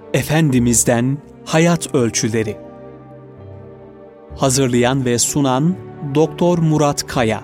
Efendimiz'den Hayat Ölçüleri. Hazırlayan ve sunan Doktor Murat Kaya.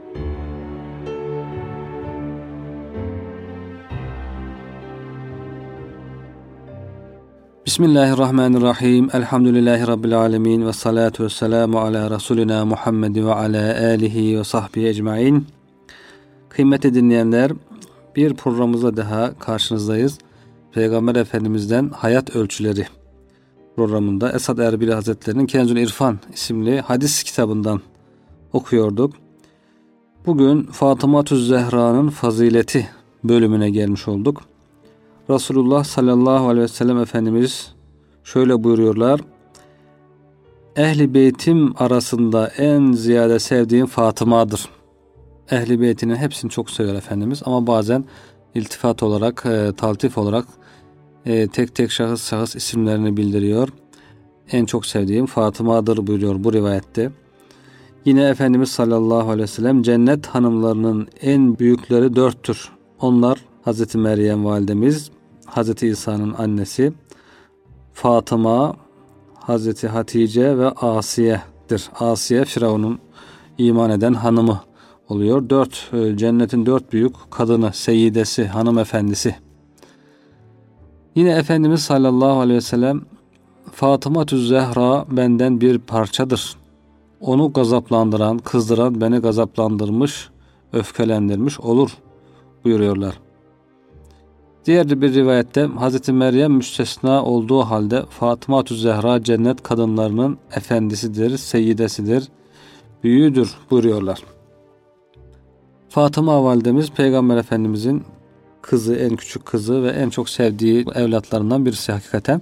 Bismillahirrahmanirrahim. Elhamdülillahi Rabbil alemin. Ve salatu ve selamu ala Resulina Muhammed ve ala alihi ve sahbihi ecmain. Kıymetli dinleyenler, bir programımızla daha karşınızdayız. Peygamber Efendimiz'den Hayat Ölçüleri programında Esad Erbil Hazretleri'nin Kenzül İrfan isimli hadis kitabından okuyorduk. Bugün Fatıma-tüz Zehra'nın fazileti bölümüne gelmiş olduk. Resulullah sallallahu aleyhi ve sellem Efendimiz şöyle buyuruyorlar: Ehli beytim arasında en ziyade sevdiğim Fatıma'dır. Ehli beytinin hepsini çok sever Efendimiz ama bazen iltifat olarak, taltif olarak tek tek şahıs isimlerini bildiriyor. En çok sevdiğim Fatıma'dır buyuruyor bu rivayette. Yine Efendimiz sallallahu aleyhi ve sellem cennet hanımlarının en büyükleri 4'tür. Onlar Hazreti Meryem validemiz, Hazreti İsa'nın annesi, Fatıma, Hazreti Hatice ve Asiye'dir. Asiye Firavun'un iman eden hanımı oluyor. Cennetin 4 büyük kadını, seyyidesi, hanımefendisi. Yine Efendimiz sallallahu aleyhi ve sellem Fatıma-tüz Zehra benden bir parçadır. Onu gazaplandıran, kızdıran beni gazaplandırmış, öfkelendirmiş olur buyuruyorlar. Diğer bir rivayette Hazreti Meryem müstesna olduğu halde Fatıma-tüz Zehra cennet kadınlarının efendisidir, seyyidesidir, büyüğüdür buyuruyorlar. Fatıma validemiz Peygamber Efendimizin kızı, en küçük kızı ve en çok sevdiği evlatlarından birisi hakikaten.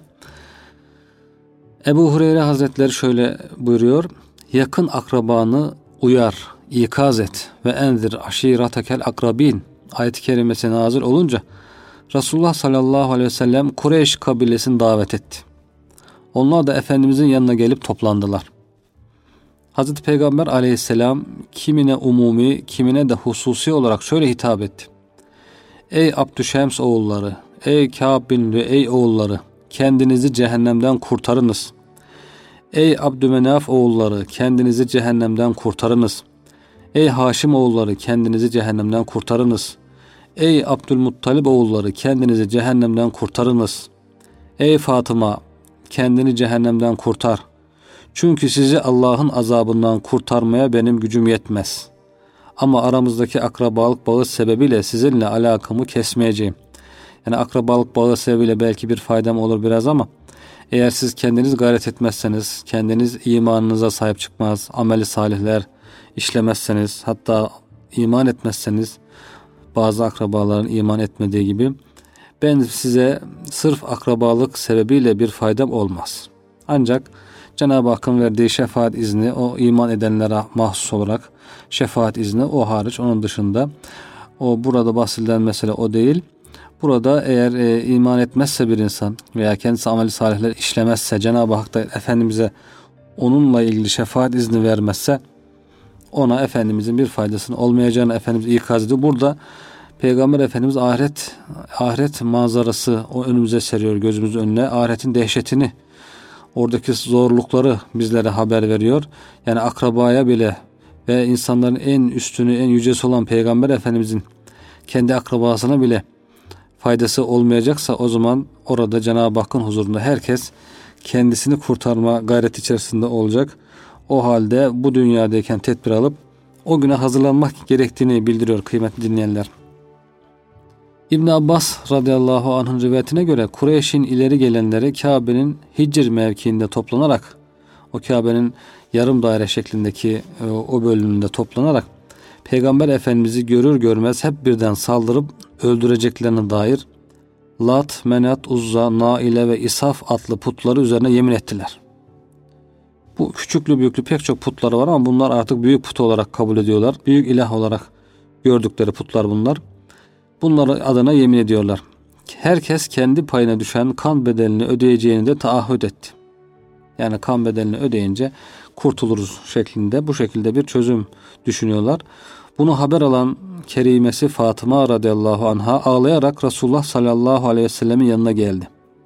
Ebu Hureyre Hazretleri şöyle buyuruyor: yakın akrabanı uyar, ikaz et ve enzir aşiretekel akrabin ayet-i kerimesi nazil olunca Resulullah sallallahu aleyhi ve sellem Kureyş kabilesini davet etti. Onlar da Efendimizin yanına gelip toplandılar. Hazreti Peygamber aleyhisselam kimine umumi, kimine de hususi olarak şöyle hitap etti: Ey Abdüşems oğulları, ey Kâb bin Lüey oğulları, kendinizi cehennemden kurtarınız. Ey Abdümenaf oğulları, kendinizi cehennemden kurtarınız. Ey Haşim oğulları, kendinizi cehennemden kurtarınız. Ey Abdülmuttalib oğulları, kendinizi cehennemden kurtarınız. Ey Fatıma, kendini cehennemden kurtar. Çünkü sizi Allah'ın azabından kurtarmaya benim gücüm yetmez. Ama aramızdaki akrabalık bağı sebebiyle sizinle alakamı kesmeyeceğim. Yani akrabalık bağı sebebiyle belki bir faydam olur biraz ama eğer siz kendiniz gayret etmezseniz, kendiniz imanınıza sahip çıkmaz, ameli salihler işlemezseniz, hatta iman etmezseniz, bazı akrabaların iman etmediği gibi, ben size sırf akrabalık sebebiyle bir faydam olmaz. Ancak Cenab-ı Hakk'ın verdiği şefaat izni, o iman edenlere mahsus olarak şefaat izni, o hariç, onun dışında o burada bahsedilen mesele o değil. Burada eğer iman etmezse bir insan veya kendisi ameli salihler işlemezse, Cenab-ı Hak da Efendimiz'e onunla ilgili şefaat izni vermezse ona Efendimiz'in bir faydasının olmayacağını Efendimiz ikaz ediyor. Burada Peygamber Efendimiz ahiret manzarası o önümüze seriyor, gözümüzün önüne. Ahiretin dehşetini, oradaki zorlukları bizlere haber veriyor. Yani akrabaya bile ve insanların en üstünü, en yücesi olan Peygamber Efendimizin kendi akrabasına bile faydası olmayacaksa, o zaman orada Cenab-ı Hakk'ın huzurunda herkes kendisini kurtarma gayreti içerisinde olacak. O halde bu dünyadayken tedbir alıp o güne hazırlanmak gerektiğini bildiriyor kıymetli dinleyenler. İbn Abbas radıyallahu anh'ın rivayetine göre Kureyş'in ileri gelenleri Kabe'nin Hicr mevkiinde toplanarak, o Kabe'nin yarım daire şeklindeki o bölümünde toplanarak Peygamber Efendimiz'i görür görmez hep birden saldırıp öldüreceklerine dair Lat, Menat, Uzza, Naile ve İsaf adlı putları üzerine yemin ettiler. Bu küçüklü büyüklü pek çok putları var ama bunlar artık büyük put olarak kabul ediyorlar. Büyük ilah olarak gördükleri putlar bunlar. Bunların adına yemin ediyorlar. Herkes kendi payına düşen kan bedelini ödeyeceğini de taahhüt etti. Yani kan bedelini ödeyince kurtuluruz şeklinde, bu şekilde bir çözüm düşünüyorlar. Bunu haber alan kerimesi Fatıma radıyallahu anha ağlayarak Resulullah sallallahu aleyhi ve sellemin yanına geldi.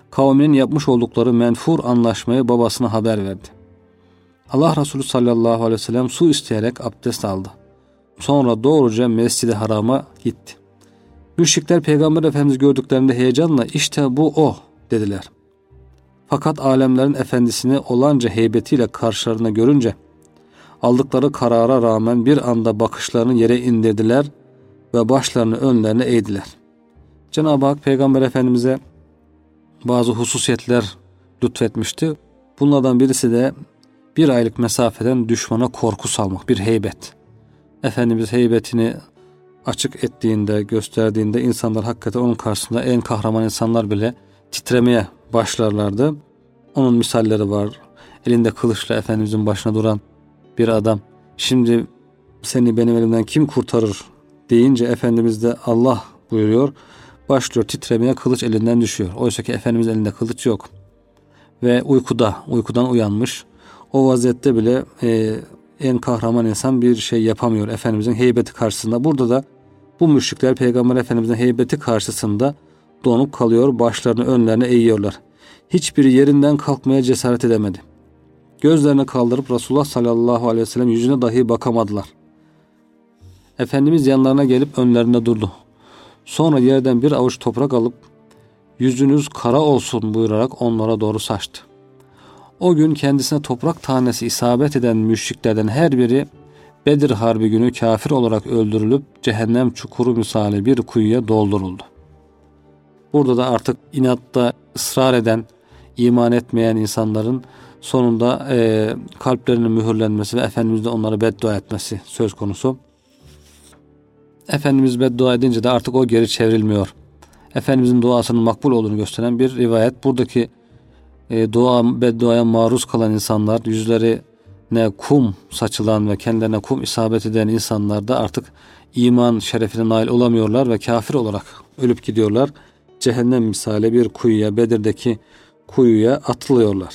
kavminin yapmış oldukları menfur anlaşmayı babasına haber verdi. Allah Resulü sallallahu aleyhi ve sellem su isteyerek abdest aldı. Sonra doğruca Mescid-i Haram'a gitti. Müşrikler Peygamber Efendimiz gördüklerinde heyecanla işte bu o dediler. Fakat alemlerin efendisini olanca heybetiyle karşılarına görünce aldıkları karara rağmen bir anda bakışlarını yere indirdiler ve başlarını önlerine eğdiler. Cenab-ı Hak Peygamber Efendimiz'e bazı hususiyetler lütfetmişti. Bunlardan birisi de bir aylık mesafeden düşmana korku salmak, bir heybet. Efendimiz heybetini açık ettiğinde, gösterdiğinde insanlar hakikaten onun karşısında en kahraman insanlar bile titremeye başlarlardı. Onun misalleri var. Elinde kılıçla Efendimizin başına duran bir adam. Şimdi seni benim elimden kim kurtarır deyince Efendimiz de Allah buyuruyor. Başlıyor titremeye, kılıç elinden düşüyor. Oysa ki Efendimiz elinde kılıç yok. Ve uykudan uyanmış. O vaziyette bile en kahraman insan bir şey yapamıyor Efendimizin heybeti karşısında. Burada da bu müşrikler Peygamber Efendimizin heybeti karşısında donup kalıyor, başlarını önlerine eğiyorlar. Hiçbiri yerinden kalkmaya cesaret edemedi. Gözlerini kaldırıp Resulullah sallallahu aleyhi ve sellem yüzüne dahi bakamadılar. Efendimiz yanlarına gelip önlerinde durdu. Sonra yerden bir avuç toprak alıp yüzünüz kara olsun buyurarak onlara doğru saçtı. O gün kendisine toprak tanesi isabet eden müşriklerden her biri Bedir Harbi günü kafir olarak öldürülüp cehennem çukuru misali bir kuyuya dolduruldu. Burada da artık inatta ısrar eden, iman etmeyen insanların sonunda kalplerinin mühürlenmesi ve Efendimiz de onlara beddua etmesi söz konusu. Efendimiz beddua edince de artık o geri çevrilmiyor. Efendimizin duasının makbul olduğunu gösteren bir rivayet. Buradaki bedduaya maruz kalan insanlar, yüzlerine kum saçılan ve kendilerine kum isabet eden insanlar da artık iman şerefine nail olamıyorlar ve kafir olarak ölüp gidiyorlar. Cehennem misali bir kuyuya, Bedir'deki kuyuya atılıyorlar.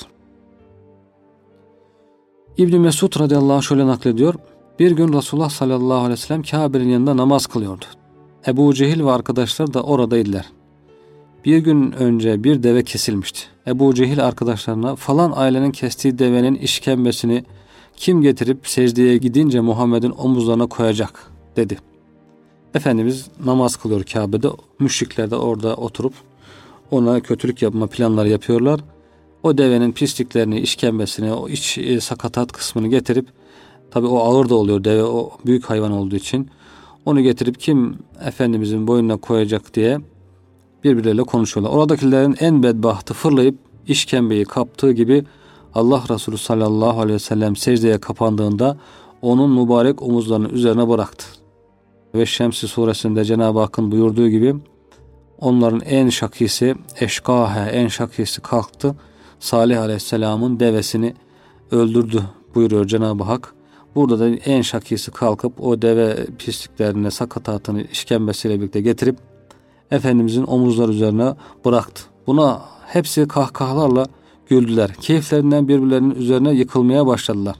İbn Mesud radıyallahu anh şöyle naklediyor. Bir gün Resulullah sallallahu aleyhi ve sellem Kabe'nin yanında namaz kılıyordu. Ebu Cehil ve arkadaşlar da oradaydılar. Bir gün önce bir deve kesilmişti. Ebu Cehil arkadaşlarına falan ailenin kestiği devenin işkembesini kim getirip secdeye gidince Muhammed'in omuzlarına koyacak dedi. Efendimiz namaz kılıyor Kabe'de. Müşrikler de orada oturup ona kötülük yapma planları yapıyorlar. O devenin pisliklerini, işkembesini, o iç sakatat kısmını getirip, tabi o ağır da oluyor deve, o büyük hayvan olduğu için, onu getirip kim Efendimizin boynuna koyacak diye birbirleriyle konuşuyorlar. Oradakilerin en bedbahtı fırlayıp işkembeyi kaptığı gibi Allah Resulü sallallahu aleyhi ve sellem secdeye kapandığında onun mübarek omuzlarının üzerine bıraktı. Ve Şems suresinde Cenab-ı Hakk'ın buyurduğu gibi onların en şakisi en şakisi kalktı. Salih aleyhisselamın devesini öldürdü buyuruyor Cenab-ı Hak. Burada da en şakisi kalkıp o deve pisliklerini, sakatatını işkembesiyle birlikte getirip Efendimizin omuzları üzerine bıraktı. Buna hepsi kahkahalarla güldüler. Keyiflerinden birbirlerinin üzerine yıkılmaya başladılar.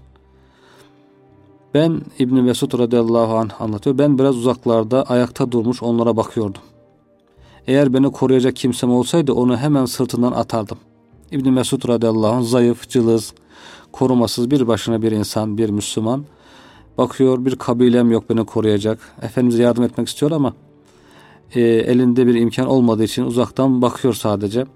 Ben İbn Mesud radıyallahu anh anlatıyor. Ben biraz uzaklarda ayakta durmuş onlara bakıyordum. Eğer beni koruyacak kimsem olsaydı onu hemen sırtından atardım. İbn Mesud radıyallahu anh zayıf, cılız, korumasız bir başına bir insan, bir Müslüman. Bakıyor bir kabilem yok beni koruyacak. Efendimiz'e yardım etmek istiyor ama elinde bir imkan olmadığı için uzaktan bakıyor sadece.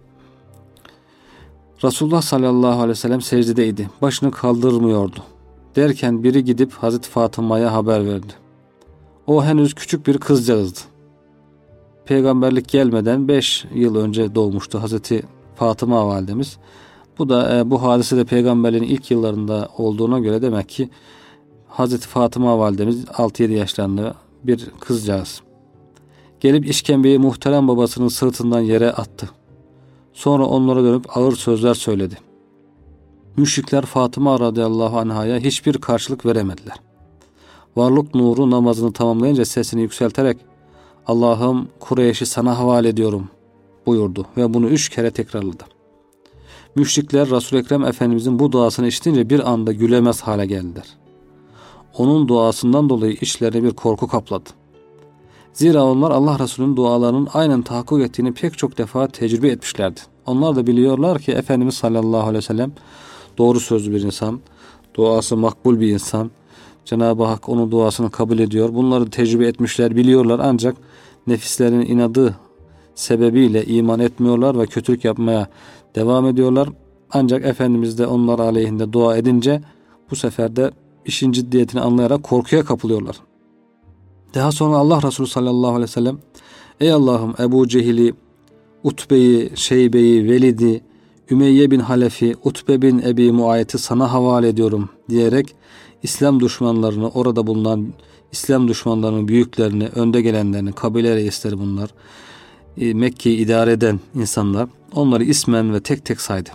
Resulullah sallallahu aleyhi ve sellem secdedeydi. Başını kaldırmıyordu. Derken biri gidip Hazreti Fatıma'ya haber verdi. O henüz küçük bir kızcağızdı. Peygamberlik gelmeden 5 yıl önce doğmuştu Hazreti Fatıma validemiz. Bu hadise de peygamberliğin ilk yıllarında olduğuna göre demek ki Hazreti Fatıma validemiz 6-7 yaşlarında bir kızcağız. Gelip işkembeyi muhterem babasının sırtından yere attı. Sonra onlara dönüp ağır sözler söyledi. Müşrikler Fatıma radıyallahu anhaya hiçbir karşılık veremediler. Varlık nuru namazını tamamlayınca sesini yükselterek Allah'ım Kureyş'i sana havale ediyorum buyurdu ve bunu 3 kere tekrarladı. Müşrikler Resul-i Ekrem Efendimizin bu duasını işitince bir anda gülemez hale geldiler. Onun duasından dolayı içlerine bir korku kapladı. Zira onlar Allah Resulü'nün dualarının aynen tahakkuk ettiğini pek çok defa tecrübe etmişlerdi. Onlar da biliyorlar ki Efendimiz sallallahu aleyhi ve sellem doğru sözlü bir insan, duası makbul bir insan. Cenab-ı Hak onun duasını kabul ediyor. Bunları tecrübe etmişler, biliyorlar, ancak nefislerinin inadı sebebiyle iman etmiyorlar ve kötülük yapmaya devam ediyorlar. Ancak Efendimiz de onlar aleyhinde dua edince bu sefer de işin ciddiyetini anlayarak korkuya kapılıyorlar. Daha sonra Allah Resulü sallallahu aleyhi ve sellem, ey Allah'ım, Ebu Cehil'i, Utbe'yi, Şeybe'yi, Velid'i, Ümeyye bin Halef'i, Utbe bin Ebi Muayet'i sana havale ediyorum diyerek İslam düşmanlarını, orada bulunan İslam düşmanlarının büyüklerini, önde gelenlerini, kabile reisleri bunlar, Mekke'yi idare eden insanlar, onları ismen ve tek tek saydı.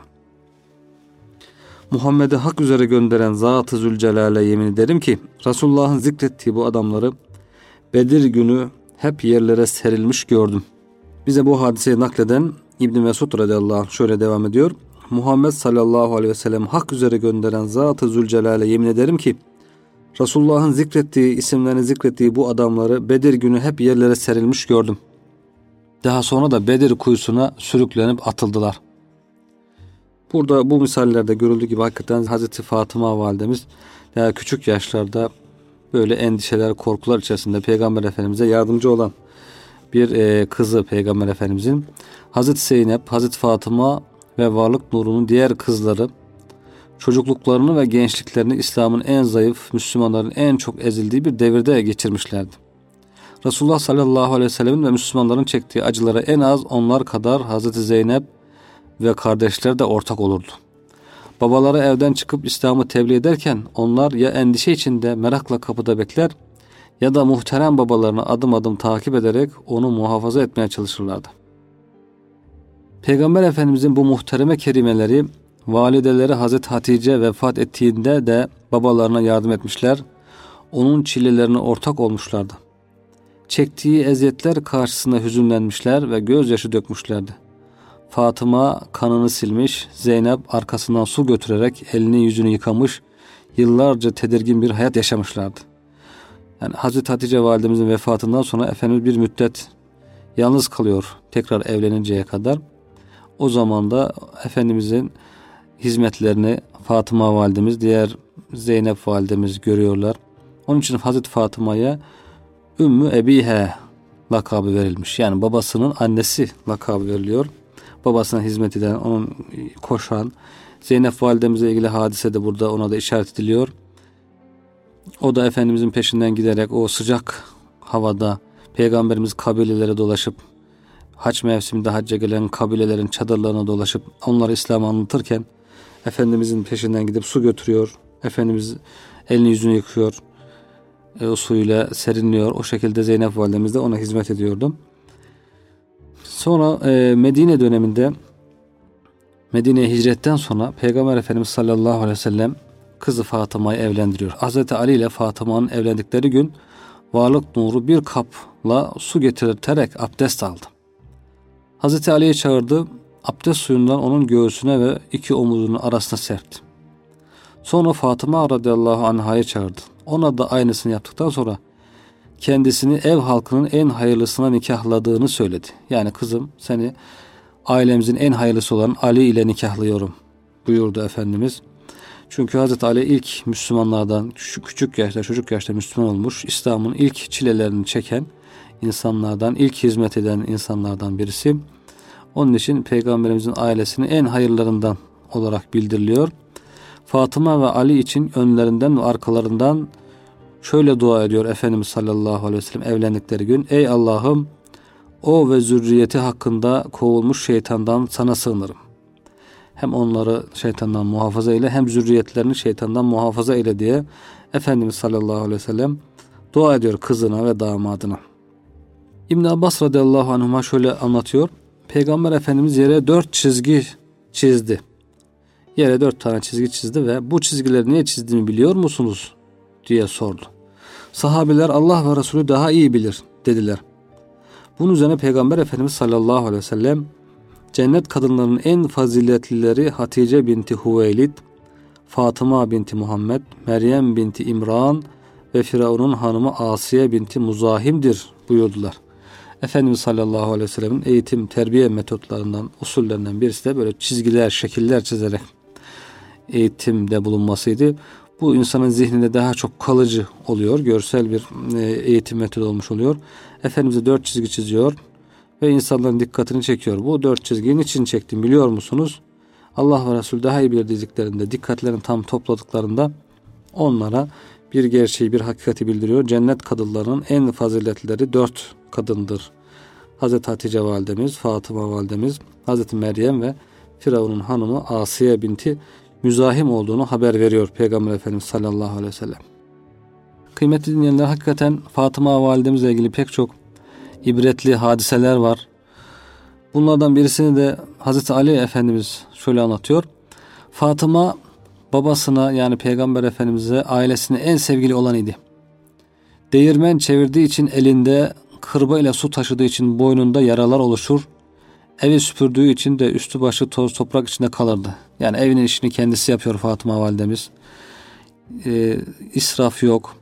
Muhammed'i hak üzere gönderen Zat-ı Zülcelal'e yemin ederim ki Resulullah'ın zikrettiği bu adamları Bedir günü hep yerlere serilmiş gördüm. Bize bu hadiseyi nakleden İbn Mesud radıyallahu anh şöyle devam ediyor. Muhammed sallallahu aleyhi ve sellem hak üzere gönderen Zat-ı Zülcelal'e yemin ederim ki Resulullah'ın zikrettiği, isimlerini zikrettiği bu adamları Bedir günü hep yerlere serilmiş gördüm. Daha sonra da Bedir kuyusuna sürüklenip atıldılar. Burada bu misallerde görüldüğü gibi hakikaten Hazreti Fatıma validemiz daha küçük yaşlarda böyle endişeler, korkular içerisinde Peygamber Efendimiz'e yardımcı olan bir kızı Peygamber Efendimiz'in. Hazreti Zeynep, Hazreti Fatıma ve varlık nurunun diğer kızları çocukluklarını ve gençliklerini İslam'ın en zayıf, Müslümanların en çok ezildiği bir devirde geçirmişlerdi. Resulullah sallallahu aleyhi ve sellemin ve Müslümanların çektiği acılara en az onlar kadar Hazreti Zeynep ve kardeşler de ortak olurdu. Babaları evden çıkıp İslam'ı tebliğ ederken onlar ya endişe içinde merakla kapıda bekler ya da muhterem babalarını adım adım takip ederek onu muhafaza etmeye çalışırlardı. Peygamber Efendimizin bu muhtereme kerimeleri valideleri Hazreti Hatice vefat ettiğinde de babalarına yardım etmişler, onun çilelerine ortak olmuşlardı. Çektiği eziyetler karşısında hüzünlenmişler ve gözyaşı dökmüşlerdi. Fatıma kanını silmiş, Zeynep arkasından su götürerek elini yüzünü yıkamış, yıllarca tedirgin bir hayat yaşamışlardı. Yani Hazreti Hatice validemizin vefatından sonra Efendimiz bir müddet yalnız kalıyor tekrar evleninceye kadar. O zaman da Efendimizin hizmetlerini Fatıma validemiz, diğer Zeynep validemiz görüyorlar. Onun için Hazreti Fatıma'ya Ümmü Ebihe lakabı verilmiş. Yani babasının annesi lakabı veriliyor. Babasına hizmet eden, onun koşan Zeynep validemize ilgili hadise de burada ona da işaret ediliyor. O da Efendimizin peşinden giderek o sıcak havada Peygamberimiz kabilelere dolaşıp hac mevsiminde hacca gelen kabilelerin çadırlarına dolaşıp onlara İslam'ı anlatırken Efendimizin peşinden gidip su götürüyor. Efendimiz elini yüzünü yıkıyor. O suyla serinliyor. O şekilde Zeynep validemiz de ona hizmet ediyordu. Sonra Medine döneminde Medine'ye hicretten sonra Peygamber Efendimiz sallallahu aleyhi ve sellem kızı Fatıma'yı evlendiriyor. Hazreti Ali ile Fatıma'nın evlendikleri gün varlık nuru bir kapla su getirterek abdest aldı. Hazreti Ali'yi çağırdı. Abdest suyundan onun göğsüne ve iki omuzunun arasına serpti. Sonra Fatıma radıyallahu anh'ı çağırdı. Ona da aynısını yaptıktan sonra kendisini ev halkının en hayırlısına nikahladığını söyledi. Yani kızım, seni ailemizin en hayırlısı olan Ali ile nikahlıyorum buyurdu Efendimiz. Çünkü Hazreti Ali ilk Müslümanlardan, küçük yaşta, çocuk yaşta Müslüman olmuş, İslam'ın ilk çilelerini çeken insanlardan, ilk hizmet eden insanlardan birisi. Onun için Peygamberimizin ailesinin en hayırlarından olarak bildiriliyor. Fatıma ve Ali için önlerinden ve arkalarından şöyle dua ediyor Efendimiz sallallahu aleyhi ve sellem evlendikleri gün. Ey Allah'ım, o ve zürriyeti hakkında kovulmuş şeytandan sana sığınırım. Hem onları şeytandan muhafaza eyle, hem zürriyetlerini şeytandan muhafaza eyle diye Efendimiz sallallahu aleyhi ve sellem dua ediyor kızına ve damadına. İbn Abbas radıyallahu anhuma şöyle anlatıyor. Peygamber Efendimiz yere 4 çizgi çizdi. Yere 4 tane çizgi çizdi ve bu çizgileri niye çizdiğimi biliyor musunuz diye sordu. Sahabeler Allah ve Resulü daha iyi bilir dediler. Bunun üzerine Peygamber Efendimiz sallallahu aleyhi ve sellem cennet kadınlarının en faziletlileri Hatice binti Hüveylid, Fatıma binti Muhammed, Meryem binti İmran ve Firavun'un hanımı Asiye binti Muzahim'dir buyurdular. Efendimiz sallallahu aleyhi ve sellem'in eğitim, terbiye metotlarından, usullerinden birisi de böyle çizgiler, şekiller çizerek eğitimde bulunmasıydı. Bu insanın zihninde daha çok kalıcı oluyor. Görsel bir eğitim metodu olmuş oluyor. Efendimiz'e 4 çizgi çiziyor ve insanların dikkatini çekiyor. Bu 4 çizgiyi niçin çektim biliyor musunuz? Allah ve Resul daha iyi bilir dediklerinde, dikkatlerini tam topladıklarında onlara bir gerçeği, bir hakikati bildiriyor. Cennet kadınlarının en faziletlileri 4 kadındır. Hazreti Hatice validemiz, Fatıma validemiz, Hazreti Meryem ve Firavun'un hanımı Asiye binti Müzahim olduğunu haber veriyor Peygamber Efendimiz sallallahu aleyhi ve sellem. Kıymetli dinleyenler, hakikaten Fatıma validemizle ilgili pek çok ibretli hadiseler var. Bunlardan birisini de Hazreti Ali Efendimiz şöyle anlatıyor. Fatıma babasına, yani Peygamber Efendimiz'e, ailesine en sevgili olan idi. Değirmen çevirdiği için elinde, kırba ile su taşıdığı için boynunda yaralar oluşur. Evi süpürdüğü için de üstü başı toz toprak içinde kalırdı. Yani evinin işini kendisi yapıyor Fatıma validemiz. İsraf yok.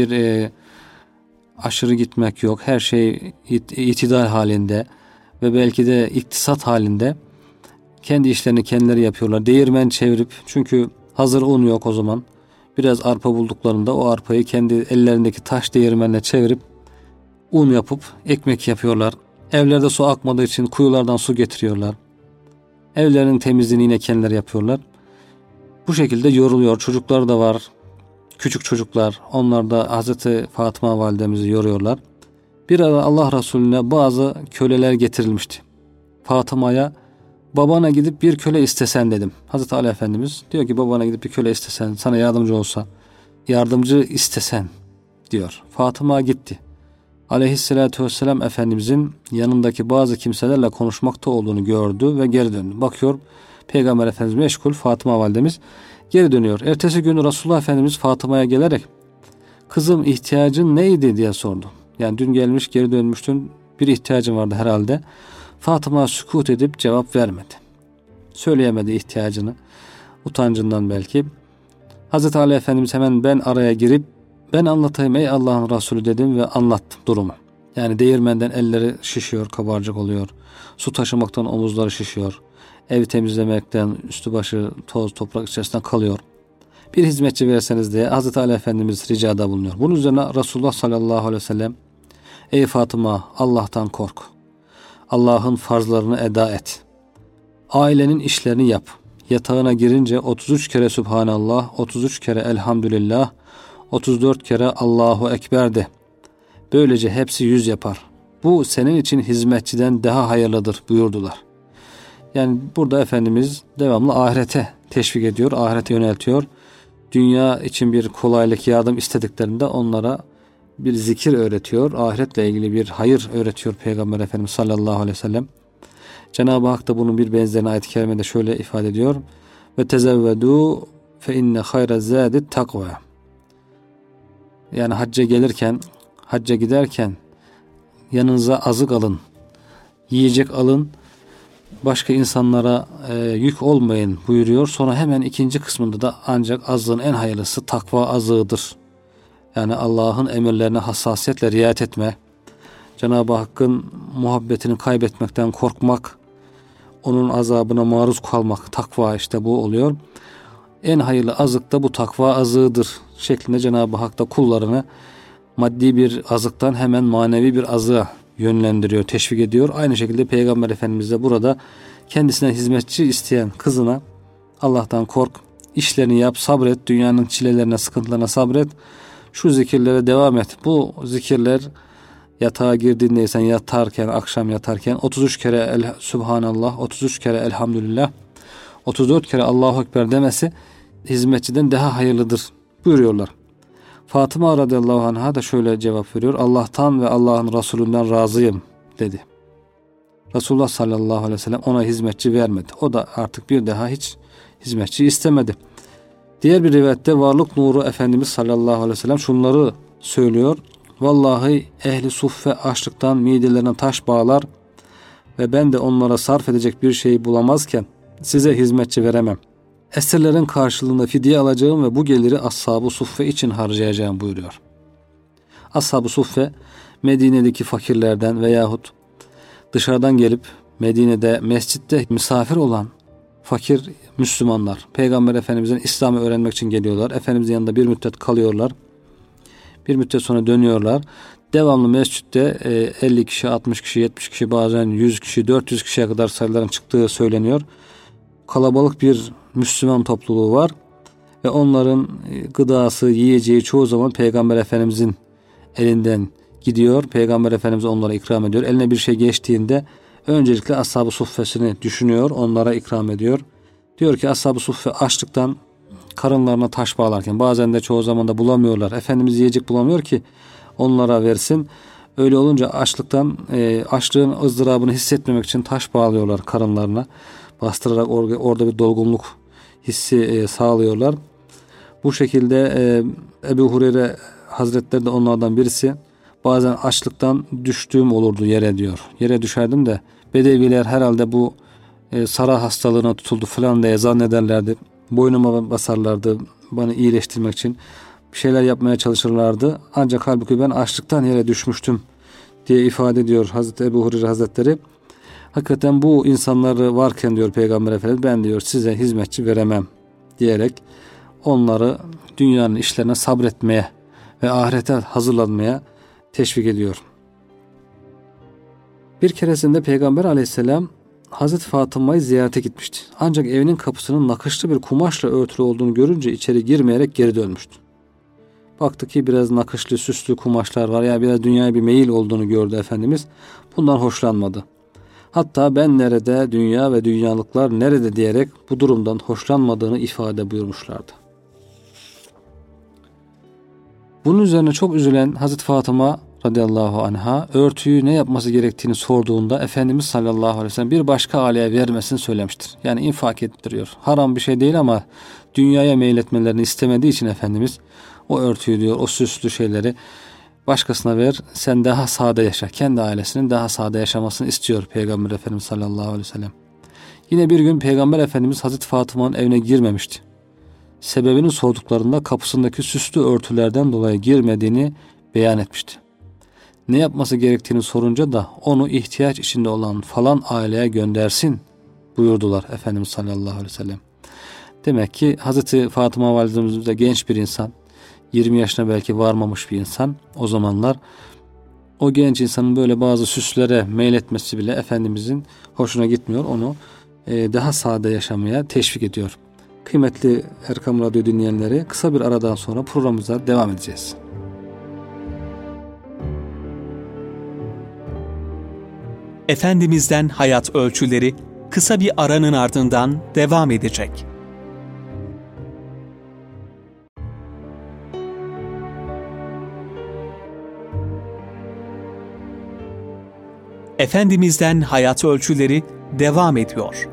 Aşırı gitmek yok. Her şey itidal halinde ve belki de iktisat halinde. Kendi işlerini kendileri yapıyorlar. Değirmen çevirip, çünkü hazır un yok o zaman. Biraz arpa bulduklarında o arpayı kendi ellerindeki taş değirmenle çevirip un yapıp ekmek yapıyorlar. Evlerde su akmadığı için kuyulardan su getiriyorlar. Evlerinin temizliğini yine kendileri yapıyorlar. Bu şekilde yoruluyor. Çocuklar da var. Küçük çocuklar. Onlar da Hazreti Fatıma validemizi yoruyorlar. Bir ara Allah Resulüne bazı köleler getirilmişti. Fatıma'ya, babana gidip bir köle istesen dedim. Hazreti Ali Efendimiz diyor ki, babana gidip bir köle istesen, sana yardımcı olsa, yardımcı istesen diyor. Fatıma gitti. Aleyhissalatü vesselam Efendimizin yanındaki bazı kimselerle konuşmakta olduğunu gördü ve geri döndü. Bakıyor Peygamber Efendimiz meşgul, Fatıma validemiz geri dönüyor. Ertesi gün Resulullah Efendimiz Fatıma'ya gelerek, kızım ihtiyacın neydi diye sordu. Yani dün gelmiş, geri dönmüştün, bir ihtiyacın vardı herhalde. Fatıma sükut edip cevap vermedi. Söyleyemedi ihtiyacını, utancından belki. Hazreti Ali Efendimiz hemen ben araya girip, ben anlatayım ey Allah'ın Resulü dedim ve anlattım durumu. Yani değirmenden elleri şişiyor, kabarcık oluyor. Su taşımaktan omuzları şişiyor. Ev temizlemekten üstü başı toz toprak içerisinde kalıyor. Bir hizmetçi verseniz diye Hazreti Ali Efendimiz ricada bulunuyor. Bunun üzerine Resulullah sallallahu aleyhi ve sellem, ey Fatıma, Allah'tan kork. Allah'ın farzlarını eda et. Ailenin işlerini yap. Yatağına girince 33 kere Subhanallah, 33 kere Elhamdülillah, 34 kere Allahu Ekber de. Böylece hepsi 100 yapar. Bu senin için hizmetçiden daha hayırlıdır buyurdular. Yani burada Efendimiz devamlı ahirete teşvik ediyor, ahirete yöneltiyor. Dünya için bir kolaylık, yardım istediklerinde onlara bir zikir öğretiyor. Ahiretle ilgili bir hayır öğretiyor Peygamber Efendimiz sallallahu aleyhi ve sellem. Cenab-ı Hak da bunun bir benzerini ayet-i kerimede şöyle ifade ediyor. Ve tezevvedu fe inne hayra zâdit takva. Yani hacca giderken yanınıza azık alın, yiyecek alın, başka insanlara yük olmayın buyuruyor. Sonra hemen ikinci kısmında da ancak azığın en hayırlısı takva azığıdır. Yani Allah'ın emirlerine hassasiyetle riayet etme, Cenab-ı Hakk'ın muhabbetini kaybetmekten korkmak, onun azabına maruz kalmak, takva işte bu oluyor. En hayırlı azık da bu takva azığıdır şeklinde Cenab-ı Hak da kullarını maddi bir azıktan hemen manevi bir azığa yönlendiriyor, teşvik ediyor. Aynı şekilde Peygamber Efendimiz de burada kendisine hizmetçi isteyen kızına Allah'tan kork, işlerini yap, sabret, dünyanın çilelerine, sıkıntılarına sabret, şu zikirlere devam et. Bu zikirler yatağa girdiğindeysen, yatarken, akşam yatarken 33 kere Subhanallah, 33 kere Elhamdülillah, 34 kere Allahu Ekber demesi hizmetçiden daha hayırlıdır buyuruyorlar. Fatıma radıyallahu anh'a da şöyle cevap veriyor. Allah'tan ve Allah'ın Resulünden razıyım dedi. Resulullah sallallahu aleyhi ve sellem ona hizmetçi vermedi. O da artık bir daha hiç hizmetçi istemedi. Diğer bir rivayette varlık nuru Efendimiz sallallahu aleyhi ve sellem şunları söylüyor. Vallahi ehli suffe açlıktan midelerine taş bağlar ve ben de onlara sarf edecek bir şey bulamazken size hizmetçi veremem. Esirlerin karşılığında fidye alacağım ve bu geliri Ashab-ı Suffe için harcayacağım buyuruyor. Ashab-ı Suffe Medine'deki fakirlerden veyahut dışarıdan gelip Medine'de mescitte misafir olan fakir Müslümanlar Peygamber Efendimiz'den İslam'ı öğrenmek için geliyorlar. Efendimiz'in yanında bir müddet kalıyorlar. Bir müddet sonra dönüyorlar. Devamlı mescitte 50 kişi, 60 kişi, 70 kişi, bazen 100 kişi, 400 kişiye kadar sayıların çıktığı söyleniyor. Kalabalık bir Müslüman topluluğu var ve onların gıdası, yiyeceği çoğu zaman Peygamber Efendimiz'in elinden gidiyor. Peygamber Efendimiz onlara ikram ediyor. Eline bir şey geçtiğinde öncelikle Ashab-ı Suffesini düşünüyor, onlara ikram ediyor. Diyor ki Ashab-ı Suffe açlıktan karınlarına taş bağlarken, bazen de çoğu zaman da bulamıyorlar. Efendimiz yiyecek bulamıyor ki onlara versin. Öyle olunca açlığın ızdırabını hissetmemek için taş bağlıyorlar karınlarına. Bastırarak orada bir dolgunluk hissi sağlıyorlar. Bu şekilde Ebu Hureyre Hazretleri de onlardan birisi. Bazen açlıktan düştüğüm olurdu yere diyor. Yere düşerdim de Bedeviler herhalde bu sara hastalığına tutuldu falan diye zannederlerdi. Boynuma basarlardı bana iyileştirmek için. Bir şeyler yapmaya çalışırlardı. Ancak halbuki ben açlıktan yere düşmüştüm diye ifade ediyor Hazreti Ebu Hureyre Hazretleri. Hakikaten bu insanları varken diyor Peygamber Efendimiz ben diyor size hizmetçi veremem diyerek onları dünyanın işlerine sabretmeye ve ahirete hazırlanmaya teşvik ediyor. Bir keresinde Peygamber Aleyhisselam Hazreti Fatıma'yı ziyarete gitmişti. Ancak evinin kapısının nakışlı bir kumaşla örtülü olduğunu görünce içeri girmeyerek geri dönmüştü. Baktı ki biraz nakışlı, süslü kumaşlar var. Ya biraz dünyaya bir meyil olduğunu gördü Efendimiz. Bundan hoşlanmadı. Hatta ben nerede, dünya ve dünyalıklar nerede diyerek bu durumdan hoşlanmadığını ifade buyurmuşlardı. Bunun üzerine çok üzülen Hazreti Fatıma radıyallahu anha örtüyü ne yapması gerektiğini sorduğunda Efendimiz sallallahu aleyhi ve sellem bir başka aileye vermesini söylemiştir. Yani infak ettiriyor. Haram bir şey değil ama dünyaya meyletmelerini istemediği için Efendimiz o örtüyü diyor, o süslü şeyleri başkasına ver, sen daha sade yaşa. Kendi ailesinin daha sade yaşamasını istiyor Peygamber Efendimiz sallallahu aleyhi ve sellem. Yine bir gün Peygamber Efendimiz Hazreti Fatıma'nın evine girmemişti. Sebebini sorduklarında kapısındaki süslü örtülerden dolayı girmediğini beyan etmişti. Ne yapması gerektiğini sorunca da onu ihtiyaç içinde olan falan aileye göndersin buyurdular Efendimiz sallallahu aleyhi ve sellem. Demek ki Hazreti Fatıma validemiz de genç bir insan, 20 yaşına belki varmamış bir insan. O zamanlar o genç insanın böyle bazı süslere meyletmesi bile Efendimizin hoşuna gitmiyor. Onu daha sade yaşamaya teşvik ediyor. Kıymetli Erkam Radyo dinleyenleri, kısa bir aradan sonra programımıza devam edeceğiz. Efendimiz'den hayat ölçüleri kısa bir aranın ardından devam edecek. Efendimiz'den hayat ölçüleri devam ediyor.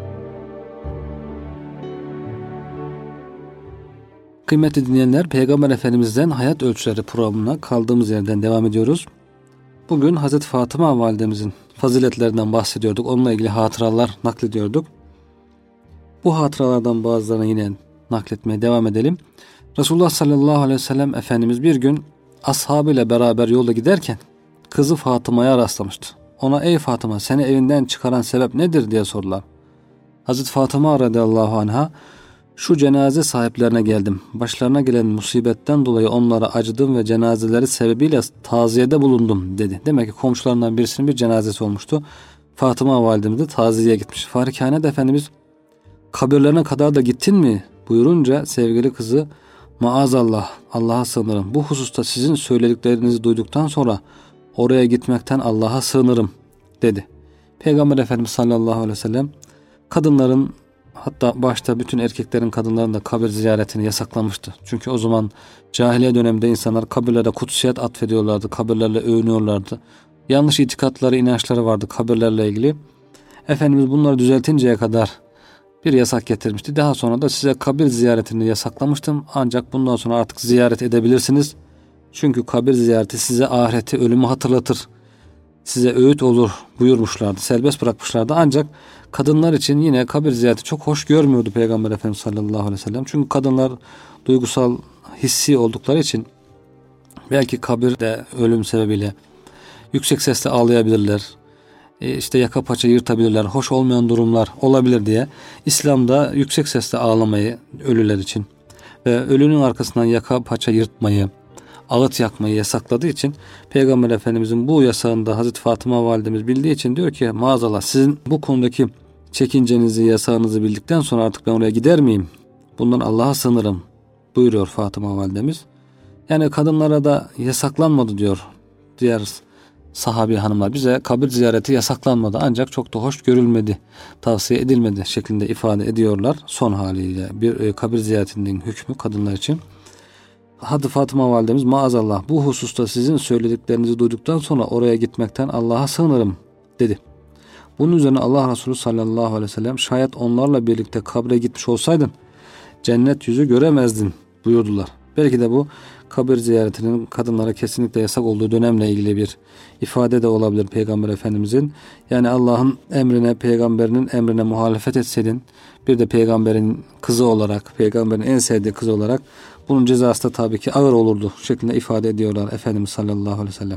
Kıymetli dinleyenler, Peygamber Efendimiz'den hayat ölçüleri programına kaldığımız yerden devam ediyoruz. Bugün Hazreti Fatıma validemizin faziletlerinden bahsediyorduk. Onunla ilgili hatıralar naklediyorduk. Bu hatıralardan bazılarını yine nakletmeye devam edelim. Resulullah sallallahu aleyhi ve sellem Efendimiz bir gün ashabıyla beraber yolda giderken kızı Fatıma'ya rastlamıştı. Ona ey Fatıma seni evinden çıkaran sebep nedir diye sordular. Hazreti Fatıma radıyallahu anha şu cenaze sahiplerine geldim. Başlarına gelen musibetten dolayı onlara acıdım ve cenazeleri sebebiyle taziyede bulundum dedi. Demek ki komşularından birisinin bir cenazesi olmuştu. Fatıma validemiz de taziyeye gitmiş. Farikâne de Efendimiz kabirlerine kadar da gittin mi buyurunca sevgili kızı maazallah Allah'a sığınırım. Bu hususta sizin söylediklerinizi duyduktan sonra oraya gitmekten Allah'a sığınırım dedi. Peygamber Efendimiz sallallahu aleyhi ve sellem kadınların hatta başta bütün erkeklerin kadınların da kabir ziyaretini yasaklamıştı. Çünkü o zaman cahiliye döneminde insanlar kabirlere kutsiyet atfediyorlardı. Kabirlerle övünüyorlardı. Yanlış itikatları, inançları vardı kabirlerle ilgili. Efendimiz bunları düzeltinceye kadar bir yasak getirmişti. Daha sonra da size kabir ziyaretini yasaklamıştım. Ancak bundan sonra artık ziyaret edebilirsiniz. Çünkü kabir ziyareti size ahireti, ölümü hatırlatır. Size öğüt olur buyurmuşlardı. Serbest bırakmışlardı. Ancak kadınlar için yine kabir ziyareti çok hoş görmüyordu Peygamber Efendimiz sallallahu aleyhi ve sellem. Çünkü kadınlar duygusal, hissi oldukları için Belki kabirde ölüm sebebiyle yüksek sesle ağlayabilirler. İşte yaka paça yırtabilirler. Hoş olmayan durumlar olabilir diye İslam'da yüksek sesle ağlamayı ölüler için ve ölünün arkasından yaka paça yırtmayı, ağıt yakmayı yasakladığı için Peygamber Efendimizin bu yasağında Hazreti Fatıma validemiz bildiği için diyor ki maazallah sizin bu konudaki çekincenizi, yasağınızı bildikten sonra artık ben oraya gider miyim? Bundan Allah'a sığınırım buyuruyor Fatıma validemiz. Yani kadınlara da yasaklanmadı diyor diğer sahabi hanımlar. Bize kabir ziyareti yasaklanmadı ancak çok da hoş görülmedi, tavsiye edilmedi şeklinde ifade ediyorlar. Son haliyle bir kabir ziyaretinin hükmü kadınlar için. Hadi Fatıma validemiz maazallah bu hususta sizin söylediklerinizi duyduktan sonra oraya gitmekten Allah'a sığınırım dedi. Bunun üzerine Allah Resulü sallallahu aleyhi ve sellem şayet onlarla birlikte kabre gitmiş olsaydın cennet yüzü göremezdin buyurdular. Belki de bu kabir ziyaretinin kadınlara kesinlikle yasak olduğu dönemle ilgili bir ifade de olabilir Peygamber Efendimizin. Yani Allah'ın emrine, peygamberinin emrine muhalefet etseydin, bir de peygamberin kızı olarak, peygamberin en sevdiği kızı olarak bunun cezası da tabii ki ağır olurdu şeklinde ifade ediyorlar Efendimiz sallallahu aleyhi ve sellem.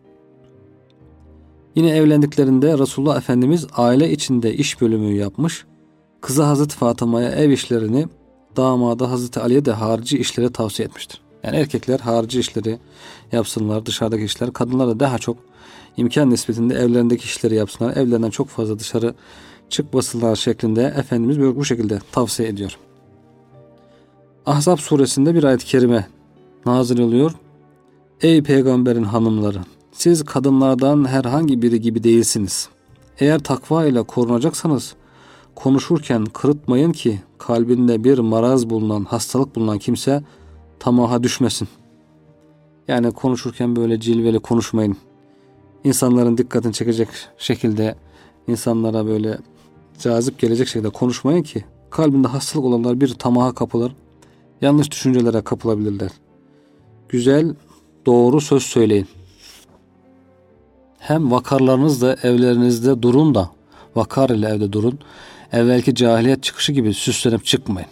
Yine evlendiklerinde Resulullah Efendimiz aile içinde iş bölümü yapmış. Kızı Hazreti Fatıma'ya ev işlerini, damadı Hazreti Ali'ye de harici işlere tavsiye etmiştir. Yani erkekler harici işleri yapsınlar, dışarıdaki işler. Kadınlar da daha çok imkan nispetinde evlerindeki işleri yapsınlar. Evlerinden çok fazla dışarı çıkmasınlar şeklinde Efendimiz bu şekilde tavsiye ediyor. Ahzab suresinde bir ayet-i kerime nazil oluyor. Ey peygamberin hanımları! Siz kadınlardan herhangi biri gibi değilsiniz. Eğer takva ile korunacaksanız konuşurken kırıtmayın ki kalbinde bir maraz bulunan, hastalık bulunan kimse tamaha düşmesin. Yani konuşurken böyle cilveli konuşmayın. İnsanların dikkatini çekecek şekilde, insanlara böyle cazip gelecek şekilde konuşmayın ki kalbinde hastalık olanlar bir tamaha kapılır, yanlış düşüncelere kapılabilirler. Güzel, doğru söz söyleyin. Hem vakarlarınızla evlerinizde durun da vakar ile evde durun. Evvelki cahiliyet çıkışı gibi süslenip çıkmayın.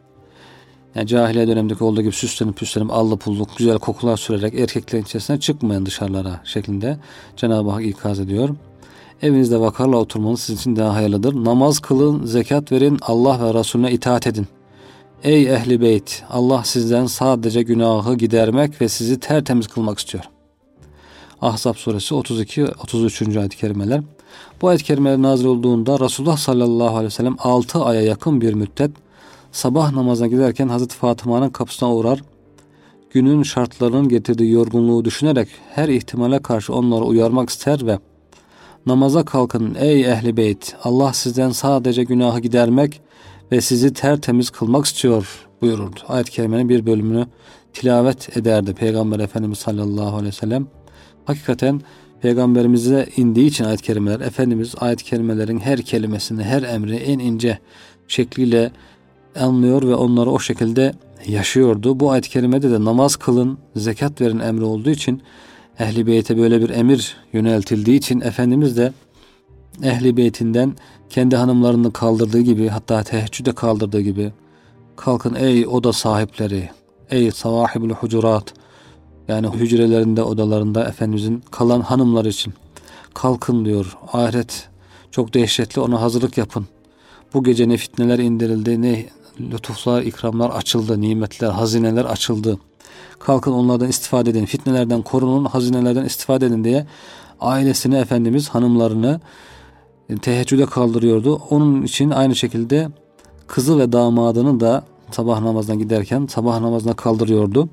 Yani cahiliye dönemindeki olduğu gibi süslenip püslenip allı pulluk güzel kokular sürerek erkeklerin içerisine çıkmayın dışarılara şeklinde Cenab-ı Hak ikaz ediyor. Evinizde vakarla oturmanız sizin için daha hayırlıdır. Namaz kılın, zekat verin, Allah ve Resulüne itaat edin. Ey ehli beyt! Allah sizden sadece günahı gidermek ve sizi tertemiz kılmak istiyor. Ahzab suresi 32-33. ayet-i kerimeler. Bu ayet-i kerimeler nazil olduğunda Resulullah sallallahu aleyhi ve sellem 6 aya yakın bir müddet sabah namazına giderken Hazreti Fatıma'nın kapısına uğrar, günün şartlarının getirdiği yorgunluğu düşünerek her ihtimale karşı onları uyarmak ister ve namaza kalkın ey ehli beyt! Allah sizden sadece günahı gidermek ve sizi tertemiz kılmak istiyor buyururdu. Ayet-i kerimenin bir bölümünü tilavet ederdi Peygamber Efendimiz sallallahu aleyhi ve sellem. Hakikaten Peygamberimize indiği için ayet-i kerimeler, Efendimiz ayet-i kerimelerin her kelimesini, her emri en ince şekliyle anlıyor ve onları o şekilde yaşıyordu. Bu ayet-i kerimede de namaz kılın, zekat verin emri olduğu için, Ehl-i Beyt'e böyle bir emir yöneltildiği için Efendimiz de Ehl-i Beyt'inden kendi hanımlarını kaldırdığı gibi, hatta teheccüde kaldırdığı gibi, kalkın ey oda sahipleri, ey savahibul hucurat, yani hücrelerinde, odalarında Efendimizin kalan hanımlar için kalkın diyor. Ahiret çok dehşetli, ona hazırlık yapın. Bu gece ne fitneler indirildi, ne lütuflar, ikramlar açıldı, nimetler, hazineler açıldı. Kalkın onlardan istifade edin, fitnelerden korunun, hazinelerden istifade edin diye ailesini, Efendimiz hanımlarını teheccüde kaldırıyordu. Onun için aynı şekilde kızı ve damadını da sabah namazına giderken sabah namazına kaldırıyordu.